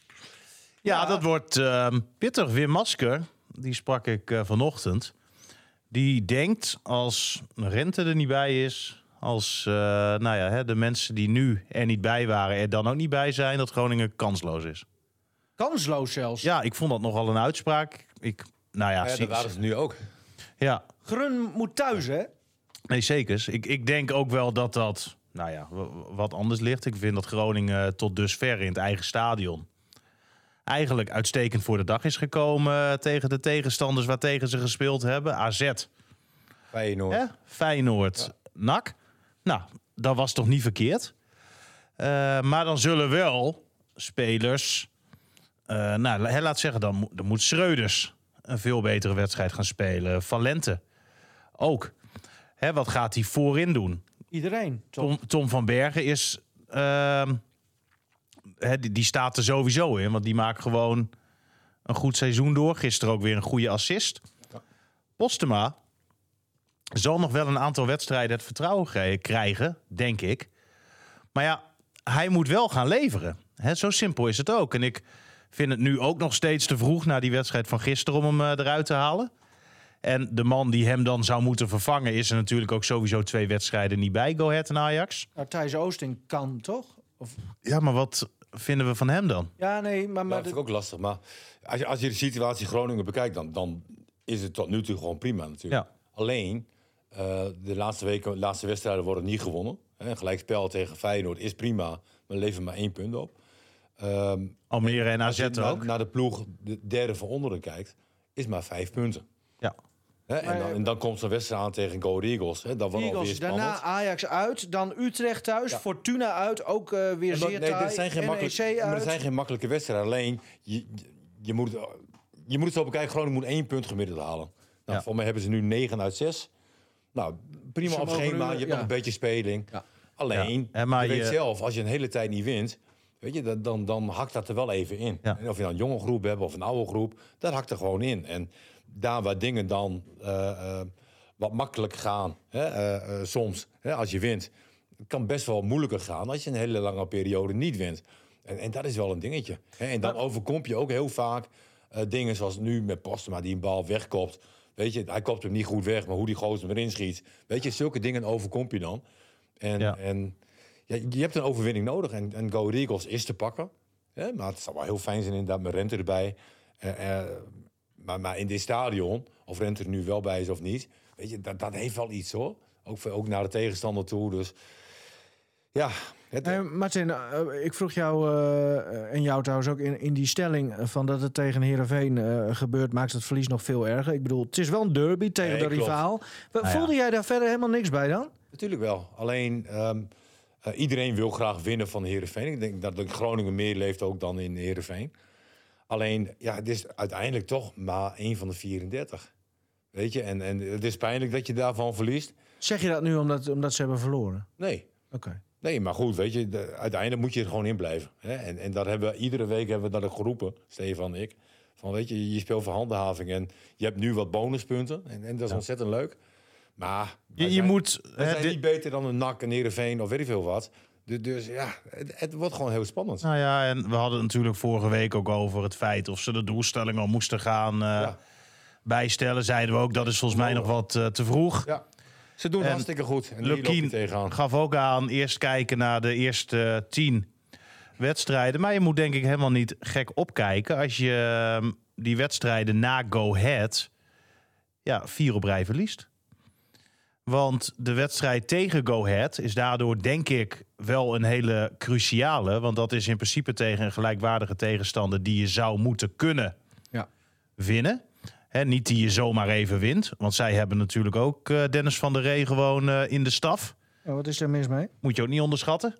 Ja, Ja. dat wordt uh, pittig. Wim Masker, die sprak ik uh, vanochtend. Die denkt als Rente er niet bij is... als uh, nou ja, hè, de mensen die nu er niet bij waren... er dan ook niet bij zijn, dat Groningen kansloos is. Kansloos zelfs. Ja, ik vond dat nogal een uitspraak. Ik, nou ja, Ja, zie- dat waren ze nu ook. ja, Grun moet thuis, hè? nee, zeker. Ik, ik denk ook wel dat dat nou ja, w- wat anders ligt. Ik vind dat Groningen tot dusver in het eigen stadion... eigenlijk uitstekend voor de dag is gekomen... tegen de tegenstanders waartegen ze gespeeld hebben. A Z, Feyenoord. hè? Feyenoord, N A C. Nou, dat was toch niet verkeerd? Uh, maar dan zullen wel spelers... Uh, nou, hè, laat zeggen, dan, mo- dan moet Schreuders een veel betere wedstrijd gaan spelen. Valente ook. Hè, wat gaat hij voorin doen? Iedereen. Tom. Tom, Tom van Bergen is... Uh, hè, die, die staat er sowieso in, want die maakt gewoon een goed seizoen door. Gisteren ook weer een goede assist. Postema zal nog wel een aantal wedstrijden het vertrouwen ge- krijgen, denk ik. Maar ja, hij moet wel gaan leveren. Hè, zo simpel is het ook. En ik vind het nu ook nog steeds te vroeg na die wedstrijd van gisteren om hem uh, eruit te halen. En de man die hem dan zou moeten vervangen... is er natuurlijk ook sowieso twee wedstrijden niet bij, Go Ahead en Ajax. Nou, Thijs Oosting kan toch? Of... Ja, maar wat vinden we van hem dan? Ja, nee, maar... Ja, maar dat vind ik ook lastig. Maar als je, als je de situatie Groningen bekijkt, dan, dan is het tot nu toe gewoon prima natuurlijk. Ja. Alleen, uh, de laatste weken, de laatste wedstrijden worden niet gewonnen. Een gelijkspel tegen Feyenoord is prima, maar levert maar één punt op. Um, Almere en A als Z je ook. naar, naar de ploeg, de derde van onderen kijkt, is maar vijf punten. Ja. Hè, en, dan, en dan komt zo'n wedstrijd aan tegen Go Eagles. Hè, dat wordt alweer Eagles, spannend. daarna Ajax uit, dan Utrecht thuis, Fortuna uit, ook uh, weer En dat- zeer nee, taai. dat zijn geen N E C makkelijke, maar uit. dat zijn geen makkelijke wedstrijden. Alleen, je, je, je, moet, je moet het zo bekijken. Groningen moet één punt gemiddeld halen. Nou, Ja. voor mij hebben ze nu negen uit zes. Nou, prima Ze op mogen schema. nu, Je hebt ja. nog een beetje speling. Ja. Alleen, Ja, en maar je weet je- zelf, als je een hele tijd niet wint... Weet je, dan, dan, dan hakt dat er wel even in. Ja. En of je dan een jonge groep hebt of een oude groep... dat hakt er gewoon in. En daar waar dingen dan uh, uh, wat makkelijk gaan... Hè, uh, uh, soms, hè, als je wint... het kan best wel moeilijker gaan als je een hele lange periode niet wint. En, en dat is wel een dingetje. Hè? En dan ja. overkom je ook heel vaak uh, dingen zoals nu met Postema die een bal wegkopt. Weet je, hij kopt hem niet goed weg, maar hoe die gozer erin schiet. Weet je, zulke dingen overkom je dan. En, ja. en ja, je hebt een overwinning nodig. En, en Go Eagles is te pakken. Hè? Maar het zou wel heel fijn zijn inderdaad met Rente erbij. Uh, uh, maar, maar in dit stadion, of Rente er nu wel bij is of niet... Weet je, dat, dat heeft wel iets, hoor. Ook, ook naar de tegenstander toe, dus... Ja... Het... Uh, Martin, uh, ik vroeg jou uh, en jou trouwens ook in, in die stelling... van dat het tegen Heerenveen uh, gebeurt, maakt het verlies nog veel erger. Ik bedoel, het is wel een derby tegen nee, de rivaal. Ah, Voelde ja. jij daar verder helemaal niks bij dan? Natuurlijk wel. Alleen, um, uh, iedereen wil graag winnen van Heerenveen. Ik denk dat Groningen meer leeft ook dan in Heerenveen. Alleen, ja, het is uiteindelijk toch maar één van de vierendertig. Weet je, en, en het is pijnlijk dat je daarvan verliest. Zeg je dat nu omdat, omdat ze hebben verloren? Nee. Oké. Okay. Nee, maar goed, weet je, de, uiteindelijk moet je er gewoon in blijven. Hè? En, en dat hebben we, iedere week hebben we dat ook geroepen, Stefan en ik. Van, weet je, je speelt voor handhaving en je hebt nu wat bonuspunten. En, en dat is ja. ontzettend leuk. Maar je, je zijn, moet, we zijn dit... niet beter dan een N A C, een Heerenveen of weet ik veel wat. Dus, dus ja, het, het wordt gewoon heel spannend. Nou ja, en we hadden het natuurlijk vorige week ook over het feit of ze de doelstelling al moesten gaan uh, ja. bijstellen. Zeiden we ook, dat is volgens mij nog wat uh, te vroeg. Ja. Ze doen het hartstikke goed. En Lukien gaf ook aan eerst kijken naar de eerste uh, tien wedstrijden. Maar je moet denk ik helemaal niet gek opkijken als je uh, die wedstrijden na Go Ahead ja, vier op rij verliest. Want de wedstrijd tegen Go Ahead is daardoor denk ik wel een hele cruciale. Want dat is in principe tegen een gelijkwaardige tegenstander die je zou moeten kunnen ja. winnen. He, niet die je zomaar even wint. Want zij hebben natuurlijk ook uh, Dennis van der Ree gewoon uh, in de staf. Ja, wat is er mis mee? Moet je ook niet onderschatten.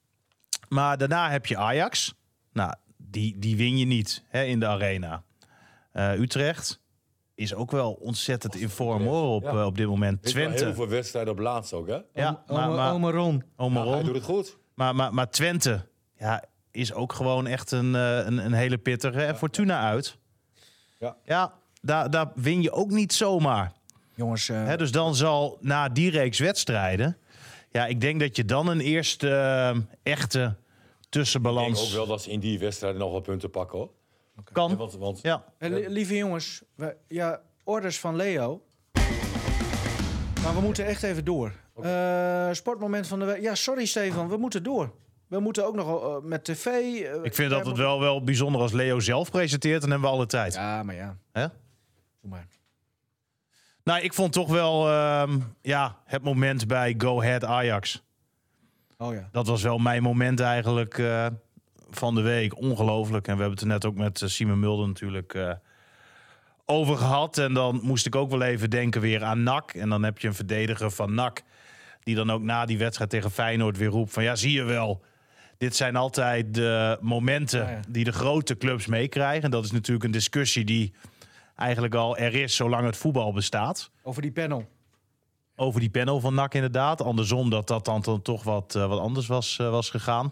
Maar daarna heb je Ajax. Nou, die, die win je niet hè, in de arena. Uh, Utrecht is ook wel ontzettend in vorm hoor, op, ja. uh, op dit moment. Twente. Heel veel wedstrijden op laatst ook, hè? Ja, o- maar, maar, Omeron. Omeron. Ja, hij doet het goed. Maar, maar, maar Twente ja, is ook gewoon echt een, uh, een, een hele pittige. En Fortuna uit. Ja. Ja. Daar, daar win je ook niet zomaar. Jongens, uh... He, dus dan zal na die reeks wedstrijden... Ja, ik denk dat je dan een eerste uh, echte tussenbalans... Ik denk ook wel dat ze in die wedstrijden nog wel punten pakken, hoor. Okay. Kan. Ja, want, want, ja. Hey, li- lieve jongens, we, ja, orders van Leo. Maar we moeten echt even door. Okay. Uh, sportmoment van de week. Ja, sorry Stefan, we moeten door. We moeten ook nog uh, met tv... Uh, ik vind dat het wel, wel bijzonder als Leo zelf presenteert. Dan hebben we alle tijd. Ja, maar ja. Hè? Doe maar. Nou, ik vond toch wel um, ja, het moment bij Go Ahead Ajax. Oh ja. Dat was wel mijn moment eigenlijk uh, van de week. Ongelooflijk. En we hebben het er net ook met uh, Simon Mulder natuurlijk uh, over gehad. En dan moest ik ook wel even denken weer aan N A C. En dan heb je een verdediger van N A C... die dan ook na die wedstrijd tegen Feyenoord weer roept van... ja, zie je wel... Dit zijn altijd de momenten ja, ja. die de grote clubs meekrijgen. En dat is natuurlijk een discussie die eigenlijk al er is zolang het voetbal bestaat. Over die panel. Over die panel van N A C inderdaad. Andersom dat dat dan, dan toch wat, uh, wat anders was, uh, was gegaan.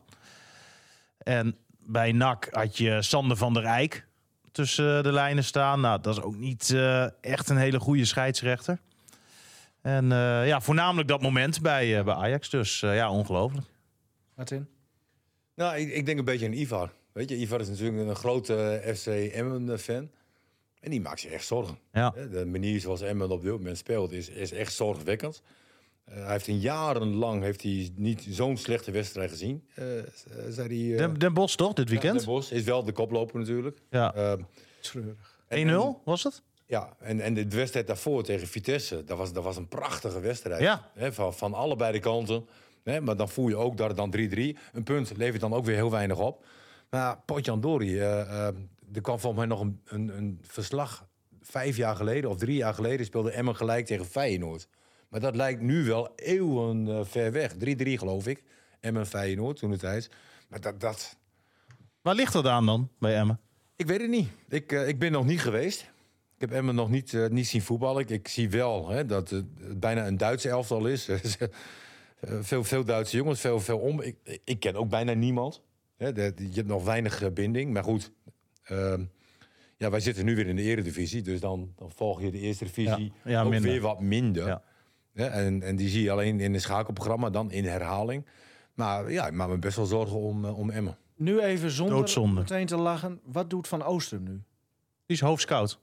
En bij N A C had je Sander van der Eyck tussen de lijnen staan. Nou, dat is ook niet uh, echt een hele goede scheidsrechter. En uh, ja, voornamelijk dat moment bij, uh, bij Ajax. Dus uh, ja, ongelooflijk. Martin? Nou, ik, ik denk een beetje aan Ivar. Weet je, Ivar is natuurlijk een grote F C Emmen-fan. En die maakt zich echt zorgen. Ja. De manier zoals Emmen op dit moment speelt is, is echt zorgwekkend. Uh, hij heeft een jarenlang heeft hij niet zo'n slechte wedstrijd gezien. Uh, zei hij, uh, Den, Den Bosch toch, dit weekend? Ja, Den Bosch is wel de koploper natuurlijk. Ja. Uh, Treurig. één nul was het? Ja, en, en de wedstrijd daarvoor tegen Vitesse, dat was, dat was een prachtige wedstrijd. Ja. Hè, van, van allebei de kanten. Hè, maar dan voel je ook dat het dan drie drie. Een punt levert dan ook weer heel weinig op. Maar Potjandori, uh, uh, er kwam volgens mij nog een, een, een verslag. Vijf jaar geleden of drie jaar geleden speelde Emmen gelijk tegen Feyenoord. Maar dat lijkt nu wel eeuwen uh, ver weg. drie drie geloof ik. Emmen-Feyenoord toen de tijd. Maar dat, dat... Waar ligt dat aan dan, bij Emmen? Ik weet het niet. Ik, uh, ik ben nog niet geweest. Ik heb Emmen nog niet, uh, niet zien voetballen. Ik, ik zie wel hè, dat het bijna een Duitse elftal is. veel, veel Duitse jongens, veel, veel om. Ik, ik ken ook bijna niemand. Hè, de, je hebt nog weinig uh, binding. Maar goed, uh, ja, wij zitten nu weer in de eredivisie. Dus dan, dan volg je de eerste divisie ja, ja, ook minder. weer wat minder. Ja. Ja, en, en die zie je alleen in een schakelprogramma, dan in herhaling. Maar ja, ik maak me best wel zorgen om, uh, om Emmen. Nu even zonder Doodzonde. meteen te lachen. Wat doet Van Oostrum nu? Die is hoofdscout.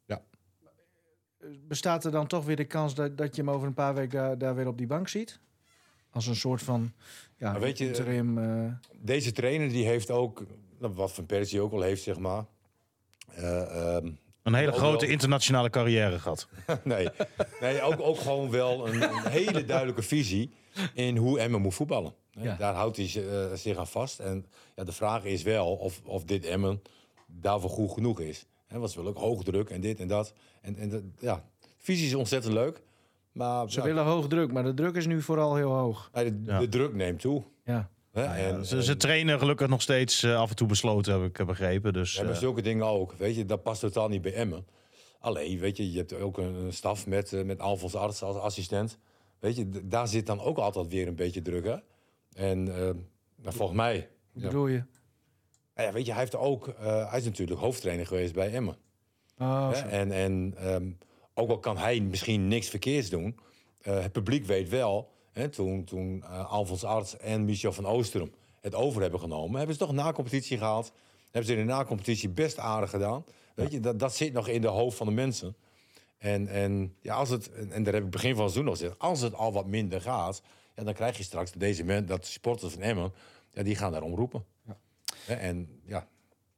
Bestaat er dan toch weer de kans dat, dat je hem over een paar weken daar, daar weer op die bank ziet? Als een soort van ja, Maar weet je, interim... Uh... Deze trainer die heeft ook, nou, wat Van Persie ook al heeft, zeg maar. Uh, um, Een hele ook grote wel- internationale carrière gehad. nee, nee ook, ook gewoon wel een, een hele duidelijke visie in hoe Emmen moet voetballen. Ja. Daar houdt hij uh, zich aan vast. En ja, de vraag is wel of, of dit Emmen daarvoor goed genoeg is. He, want ze willen ook hoogdruk en dit en dat. En, en de, ja, de visie is ontzettend leuk. Maar Ze ja, willen hoog druk, maar de druk is nu vooral heel hoog. de, Ja. de druk neemt toe. Ja. Hè, Ja, en, ze, en- ze trainen gelukkig nog steeds uh, af en toe besloten, heb ik uh, begrepen. Dus, We hebben uh, zulke dingen ook. Weet je, dat past totaal niet bij Emmen. Alleen, weet je, je hebt ook een, een staf met, uh, met Alfons Arts als assistent. Weet je, d- daar zit dan ook altijd weer een beetje druk, hè? En uh, nou, volgens mij... Hoe Ja, bedoel je? nou ja, weet je, hij, heeft ook, uh, hij is natuurlijk hoofdtrainer geweest bij Emmen. Oh, Hè? zo. En, en um, ook al kan hij misschien niks verkeerds doen... Uh, het publiek weet wel... Hè, toen toen uh, Alfons Arts en Michel van Oostrum het over hebben genomen... hebben ze toch een na-competitie gehaald. Hebben ze in de na-competitie best aardig gedaan. Weet je, dat, dat zit nog in de hoofd van de mensen. En, en, ja, als het, en daar heb ik begin van het seizoen al gezegd... als het al wat minder gaat... Ja, dan krijg je straks deze men, dat sporters van Emmen... Ja, die gaan daarom roepen. Ja. Hè, en ja...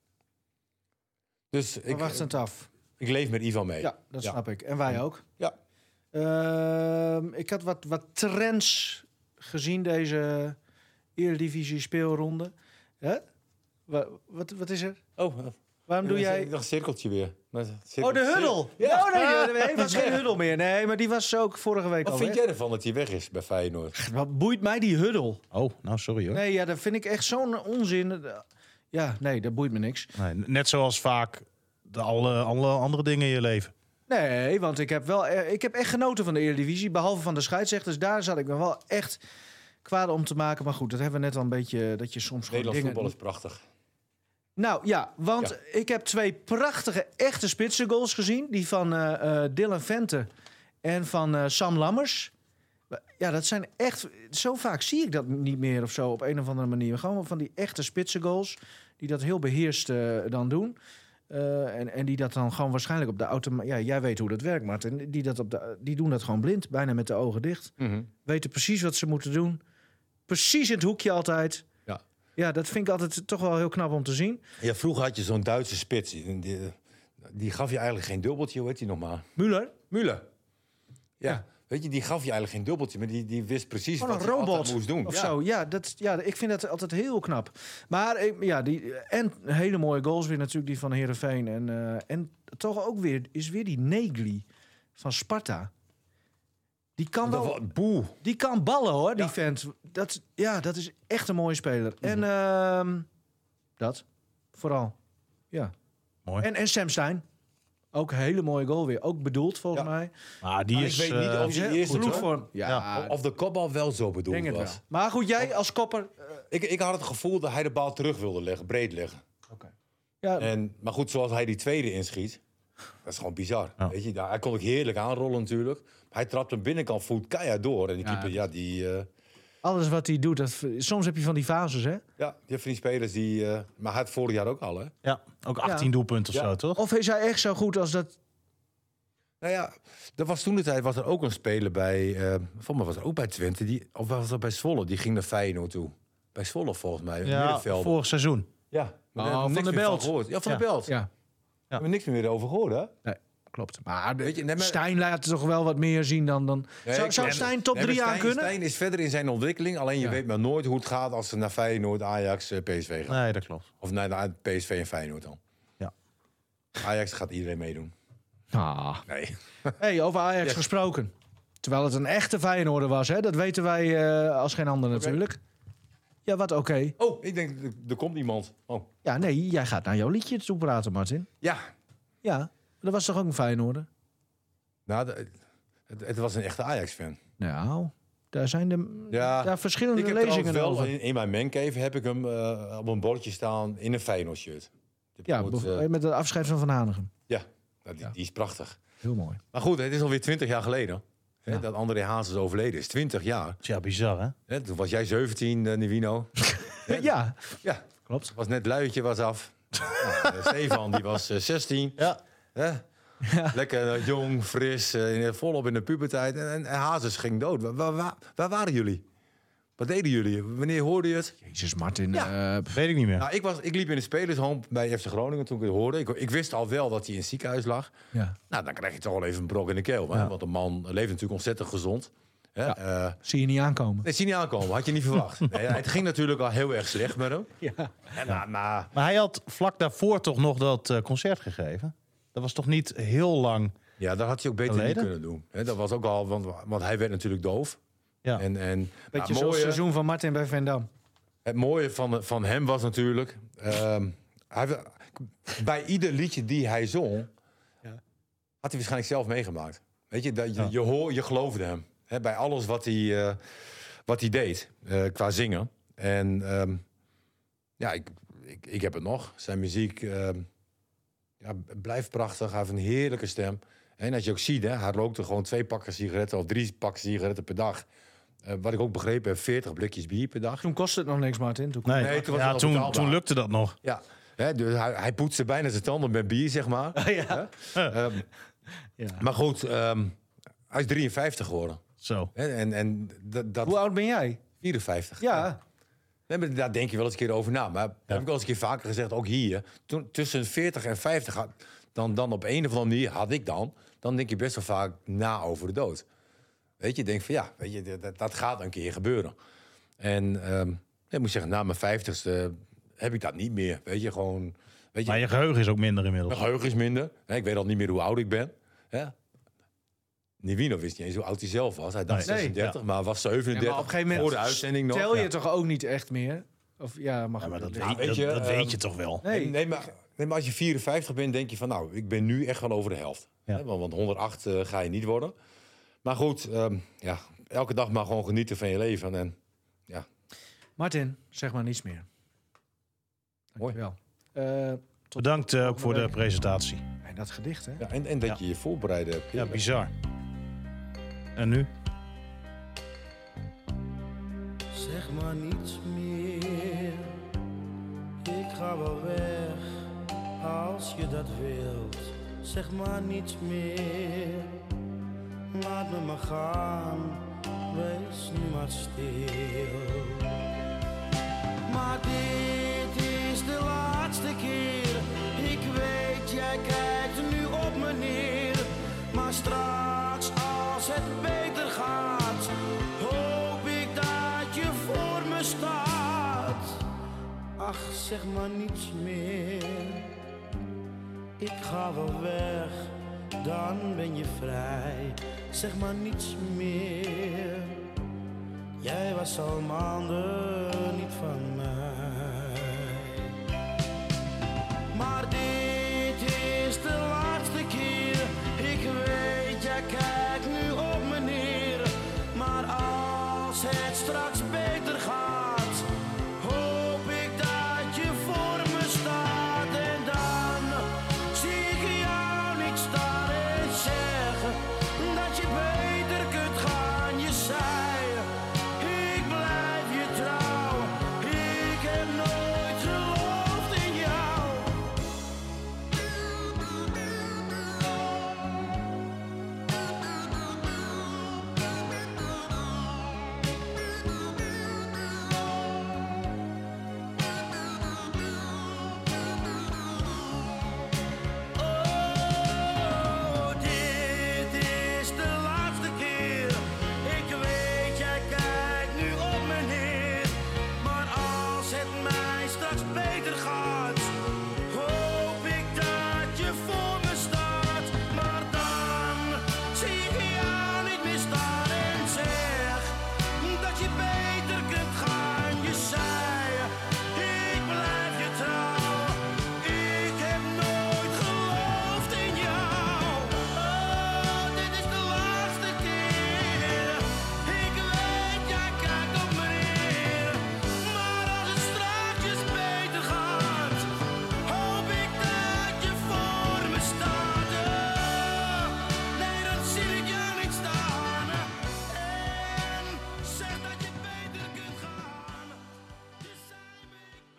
Dus We ik, wachten het af. ik leef met Ivan mee. Ja, dat Ja. snap ik. En wij ook. Ja. Ehm, ik had wat, wat trends gezien deze Eredivisie speelronde. Hè? Wat, wat, wat is er? Oh, Waarom doe jij... Ik dacht cirkeltje weer. Maar cirkel- Oh, de huddel! Ja. Oh, nee, nee, nee, was geen huddel meer. Nee, maar die was ook vorige week Wat al vind weg. jij ervan dat hij weg is bij Feyenoord? Wat boeit mij die huddel? oh, nou sorry hoor. Nee, ja, dat vind ik echt zo'n onzin. Ja, nee, dat boeit me niks. Nee, net zoals vaak de alle, alle andere dingen in je leven. Nee, want ik heb, wel, eh, ik heb echt genoten van de Eredivisie. Behalve van de scheidsrechters. Daar zat ik me wel echt kwaad om te maken. Maar goed, dat hebben we net al een beetje... Dat je soms gewoon Nederlands dingen... voetbal is prachtig. Nou ja, want Ja. ik heb twee prachtige echte spitsengoals gezien. Die van eh, eh, Dylan Vente en van eh, Sam Lammers. Ja, dat zijn echt... Zo vaak zie ik dat niet meer of zo op een of andere manier. Gewoon van die echte spitsengoals die dat heel beheerst eh, dan doen. Uh, en, en die dat dan gewoon waarschijnlijk op de auto... Ja, jij weet hoe dat werkt, Martin. Die, dat op de, die doen dat gewoon blind, bijna met de ogen dicht. Mm-hmm. Weten precies wat ze moeten doen. Precies in het hoekje altijd. Ja. Ja, dat vind ik altijd toch wel heel knap om te zien. Ja, vroeger had je zo'n Duitse spits. Die, die, die gaf je eigenlijk geen dubbeltje. Hoe heet die nog maar? Müller? Müller. Ja. Weet je, die gaf je eigenlijk geen dubbeltje. Maar die, die wist precies Gewoon wat een hij altijd robot moest doen. of Ja. zo. Ja, dat, ja, ik vind dat altijd heel knap. Maar eh, ja, die, en hele mooie goals weer natuurlijk, die van Heerenveen. En, uh, en toch ook weer, is weer die Negli van Sparta. Die kan Dat wel... was- Boe. Die kan ballen, hoor, die Ja. vent. Dat, ja, dat is echt een mooie speler. En ehm, dat, vooral. Ja. Mooi. En, en Sam Stein. Ook een hele mooie goal weer. Ook bedoeld, volgens Ja. mij. Maar die Maar is... ik weet niet eh, of Die die is eerste goed hoor. vorm. Ja, Ja. Of de kopbal wel zo bedoeld denk het was. wel. Maar goed, jij als kopper... eh, Ik, ik had het gevoel dat hij de bal terug wilde leggen, breed leggen. ja, En, maar goed, zoals hij die tweede inschiet, dat is gewoon bizar. Ja. Weet je, daar, hij kon ook heerlijk aanrollen natuurlijk. Hij trapt een binnenkant voet keihard door. En die Ja, keeper, ja, die... eh, alles wat hij doet. Dat, soms heb je van die fases, hè? ja, die heeft van die spelers die... eh, maar hij had vorig jaar ook al, hè? ja, ook achttien Ja. doelpunten of Ja. zo, toch? Of is hij echt zo goed als dat... Nou ja, er was toen de tijd was er ook een speler bij... eh volgens mij was er ook bij Twente, die, of was dat bij Zwolle? Die ging naar Feyenoord toe. Bij Zwolle volgens mij, Ja, middenvelder. vorig seizoen. Ja, maar daar Oh, hebben we Van niks der meer Belt. gehoord. Ja, van Ja. de Belt. Ja, We hebben niks meer over gehoord, hè? nee, klopt. Maar, de, Weet je, nee, maar- Stijn laat toch wel wat meer zien dan... dan... Nee, zou ik- zou nee, Stijn top nee, drie maar aan Stijn- kunnen? Stijn is verder in zijn ontwikkeling. Alleen je Ja. weet maar nooit hoe het gaat als ze naar Feyenoord, Ajax, eh, P S V gaan. Nee, dat klopt. Of naar naar P S V en Feyenoord dan. Ja. Ajax gaat iedereen meedoen. Ah. Nee. Hey, over Ajax Ja. gesproken. Terwijl het een echte Feyenoorder was, hè? Dat weten wij uh, als geen ander natuurlijk. Ja, wat oké. Okay. Oh, ik denk, er, er komt iemand. Oh. Ja, nee, jij gaat naar jouw liedje toe praten, Martin. Ja. Ja, dat was toch ook een Feyenoorder? Nou, de, het, het was een echte Ajax-fan. Nou, daar zijn de, Ja, daar verschillende Ik heb lezingen trouwens wel, over. in, in mijn mancave heb ik hem uh, op een bordje staan in een Feyenoord-shirt. Ja, moet, bev- uh, met het afscheid van Van Hanegem. ja, nou, die, Ja. die is prachtig. Heel mooi. Maar goed, het is alweer twintig jaar geleden. Hè, Ja. dat André Hazes overleden is. twintig jaar. Ja, bizar, hè? Hè, toen was jij zeventien, uh, Nivino. Ja, Ja, Klopt. Was net Luitje was af. nou, uh, Stefan die was uh, zestien. Ja. Hè? Ja. Lekker uh, jong, fris, uh, volop in de puberteit. En, en, en Hazes ging dood. Waar, waar, waar, waar waren jullie? Wat deden jullie? Wanneer hoorde je het? Jezus, Martin. Ja. Uh, Weet ik niet meer. Nou, ik, was, ik liep in de spelershome bij F C Groningen toen ik het hoorde. Ik, ik wist al wel dat hij in het ziekenhuis lag. ja. Nou, dan krijg je toch wel even een brok in de keel. Hè? Ja. Want de man leeft natuurlijk ontzettend gezond. Hè? Ja. Uh, Zie je niet aankomen. nee, zie je niet aankomen. Had je niet verwacht. Nee, het ging natuurlijk al heel erg slecht met hem. Ja. En, maar, maar, Maar hij had vlak daarvoor toch nog dat uh, concert gegeven? Dat was toch niet heel lang... ja, dat had hij ook beter Geleden? niet kunnen doen. Hè? Dat was ook al, want, want hij werd natuurlijk doof. Ja. En, en, Beetje nou, zoals mooie- het seizoen van Martin bij Veendam. Het mooie van, van hem was natuurlijk... Um, hij, bij ieder liedje die hij zong... Ja. had hij waarschijnlijk zelf meegemaakt. Weet je, dat, je, Ja. je, hoor, je geloofde hem. Hè, bij alles wat hij, uh, wat hij deed, uh, qua zingen. En um, ja, ik, ik, ik heb het nog. Zijn muziek um, ja, blijft prachtig. Hij heeft een heerlijke stem. En als je ook ziet, hè, hij rookte gewoon twee pakken sigaretten... of drie pakken sigaretten per dag. Uh, wat ik ook begrepen heb, veertig blikjes bier per dag. Toen kostte het nog niks, Martin. Toen Nee, Nee, toen was ja, het wel toen, betaalbaar. toen lukte dat nog. Ja, hè, dus hij, hij poetste bijna zijn tanden met bier, zeg maar. ja. Hè? Um, Ja. maar goed, um, hij is drieënvijftig geworden. Zo. Hè, en en dat, dat Hoe oud ben jij? vierenvijftig. Ja. Nee, maar daar denk je wel eens een keer over na. Maar dat heb ik wel eens een keer vaker gezegd, ook hier. Toen, tussen veertig en vijftig, had- dan, dan op een of andere manier, had ik dan... dan denk je best wel vaak na over de dood. Weet je, je denkt van ja, weet je, dat, dat gaat een keer gebeuren. En um, ik moet zeggen, na mijn vijftigste heb ik dat niet meer. Weet je, gewoon... Weet je, Maar je geheugen is ook minder mijn inmiddels. geheugen is minder. Hè, ik weet al niet meer hoe oud ik ben. Hè? Nivino wist niet eens hoe oud hij zelf was. Hij dacht Nee. zesendertig, Ja. maar was Ja, zevenendertig. maar op een gegeven moment voor de uitzending nog. Tel je Ja. toch ook niet echt meer? Of ja, mag Ja, maar dat, ik weet, weet dat, je, dat ehm, weet je toch wel. Nee. Nee, nee, maar, nee, maar als je vierenvijftig bent, denk je van... nou, ik ben nu echt wel over de helft. Ja. Hè, want want honderdacht uh, ga je niet worden. Maar goed, um, ja, elke dag maar gewoon genieten van je leven. En ja, Martin, zeg maar niets meer. Dankjewel. Uh, Bedankt uh, ook voor de week. presentatie. en dat gedicht, hè? ja, en, en dat Ja. je je voorbereiden hebt. Ja, Heerlijk. bizar. En nu? Zeg maar niets meer, ik ga wel weg als je dat wilt. Zeg maar niets meer, laat me maar gaan, wees nu maar stil. Maar dit is de laatste keer, ik weet jij kijkt nu op me neer. Maar straks als het beter gaat, hoop ik dat je voor me staat. Ach, zeg maar niets meer, ik ga wel weg, dan ben je vrij. Zeg maar niets meer, jij was al maanden niet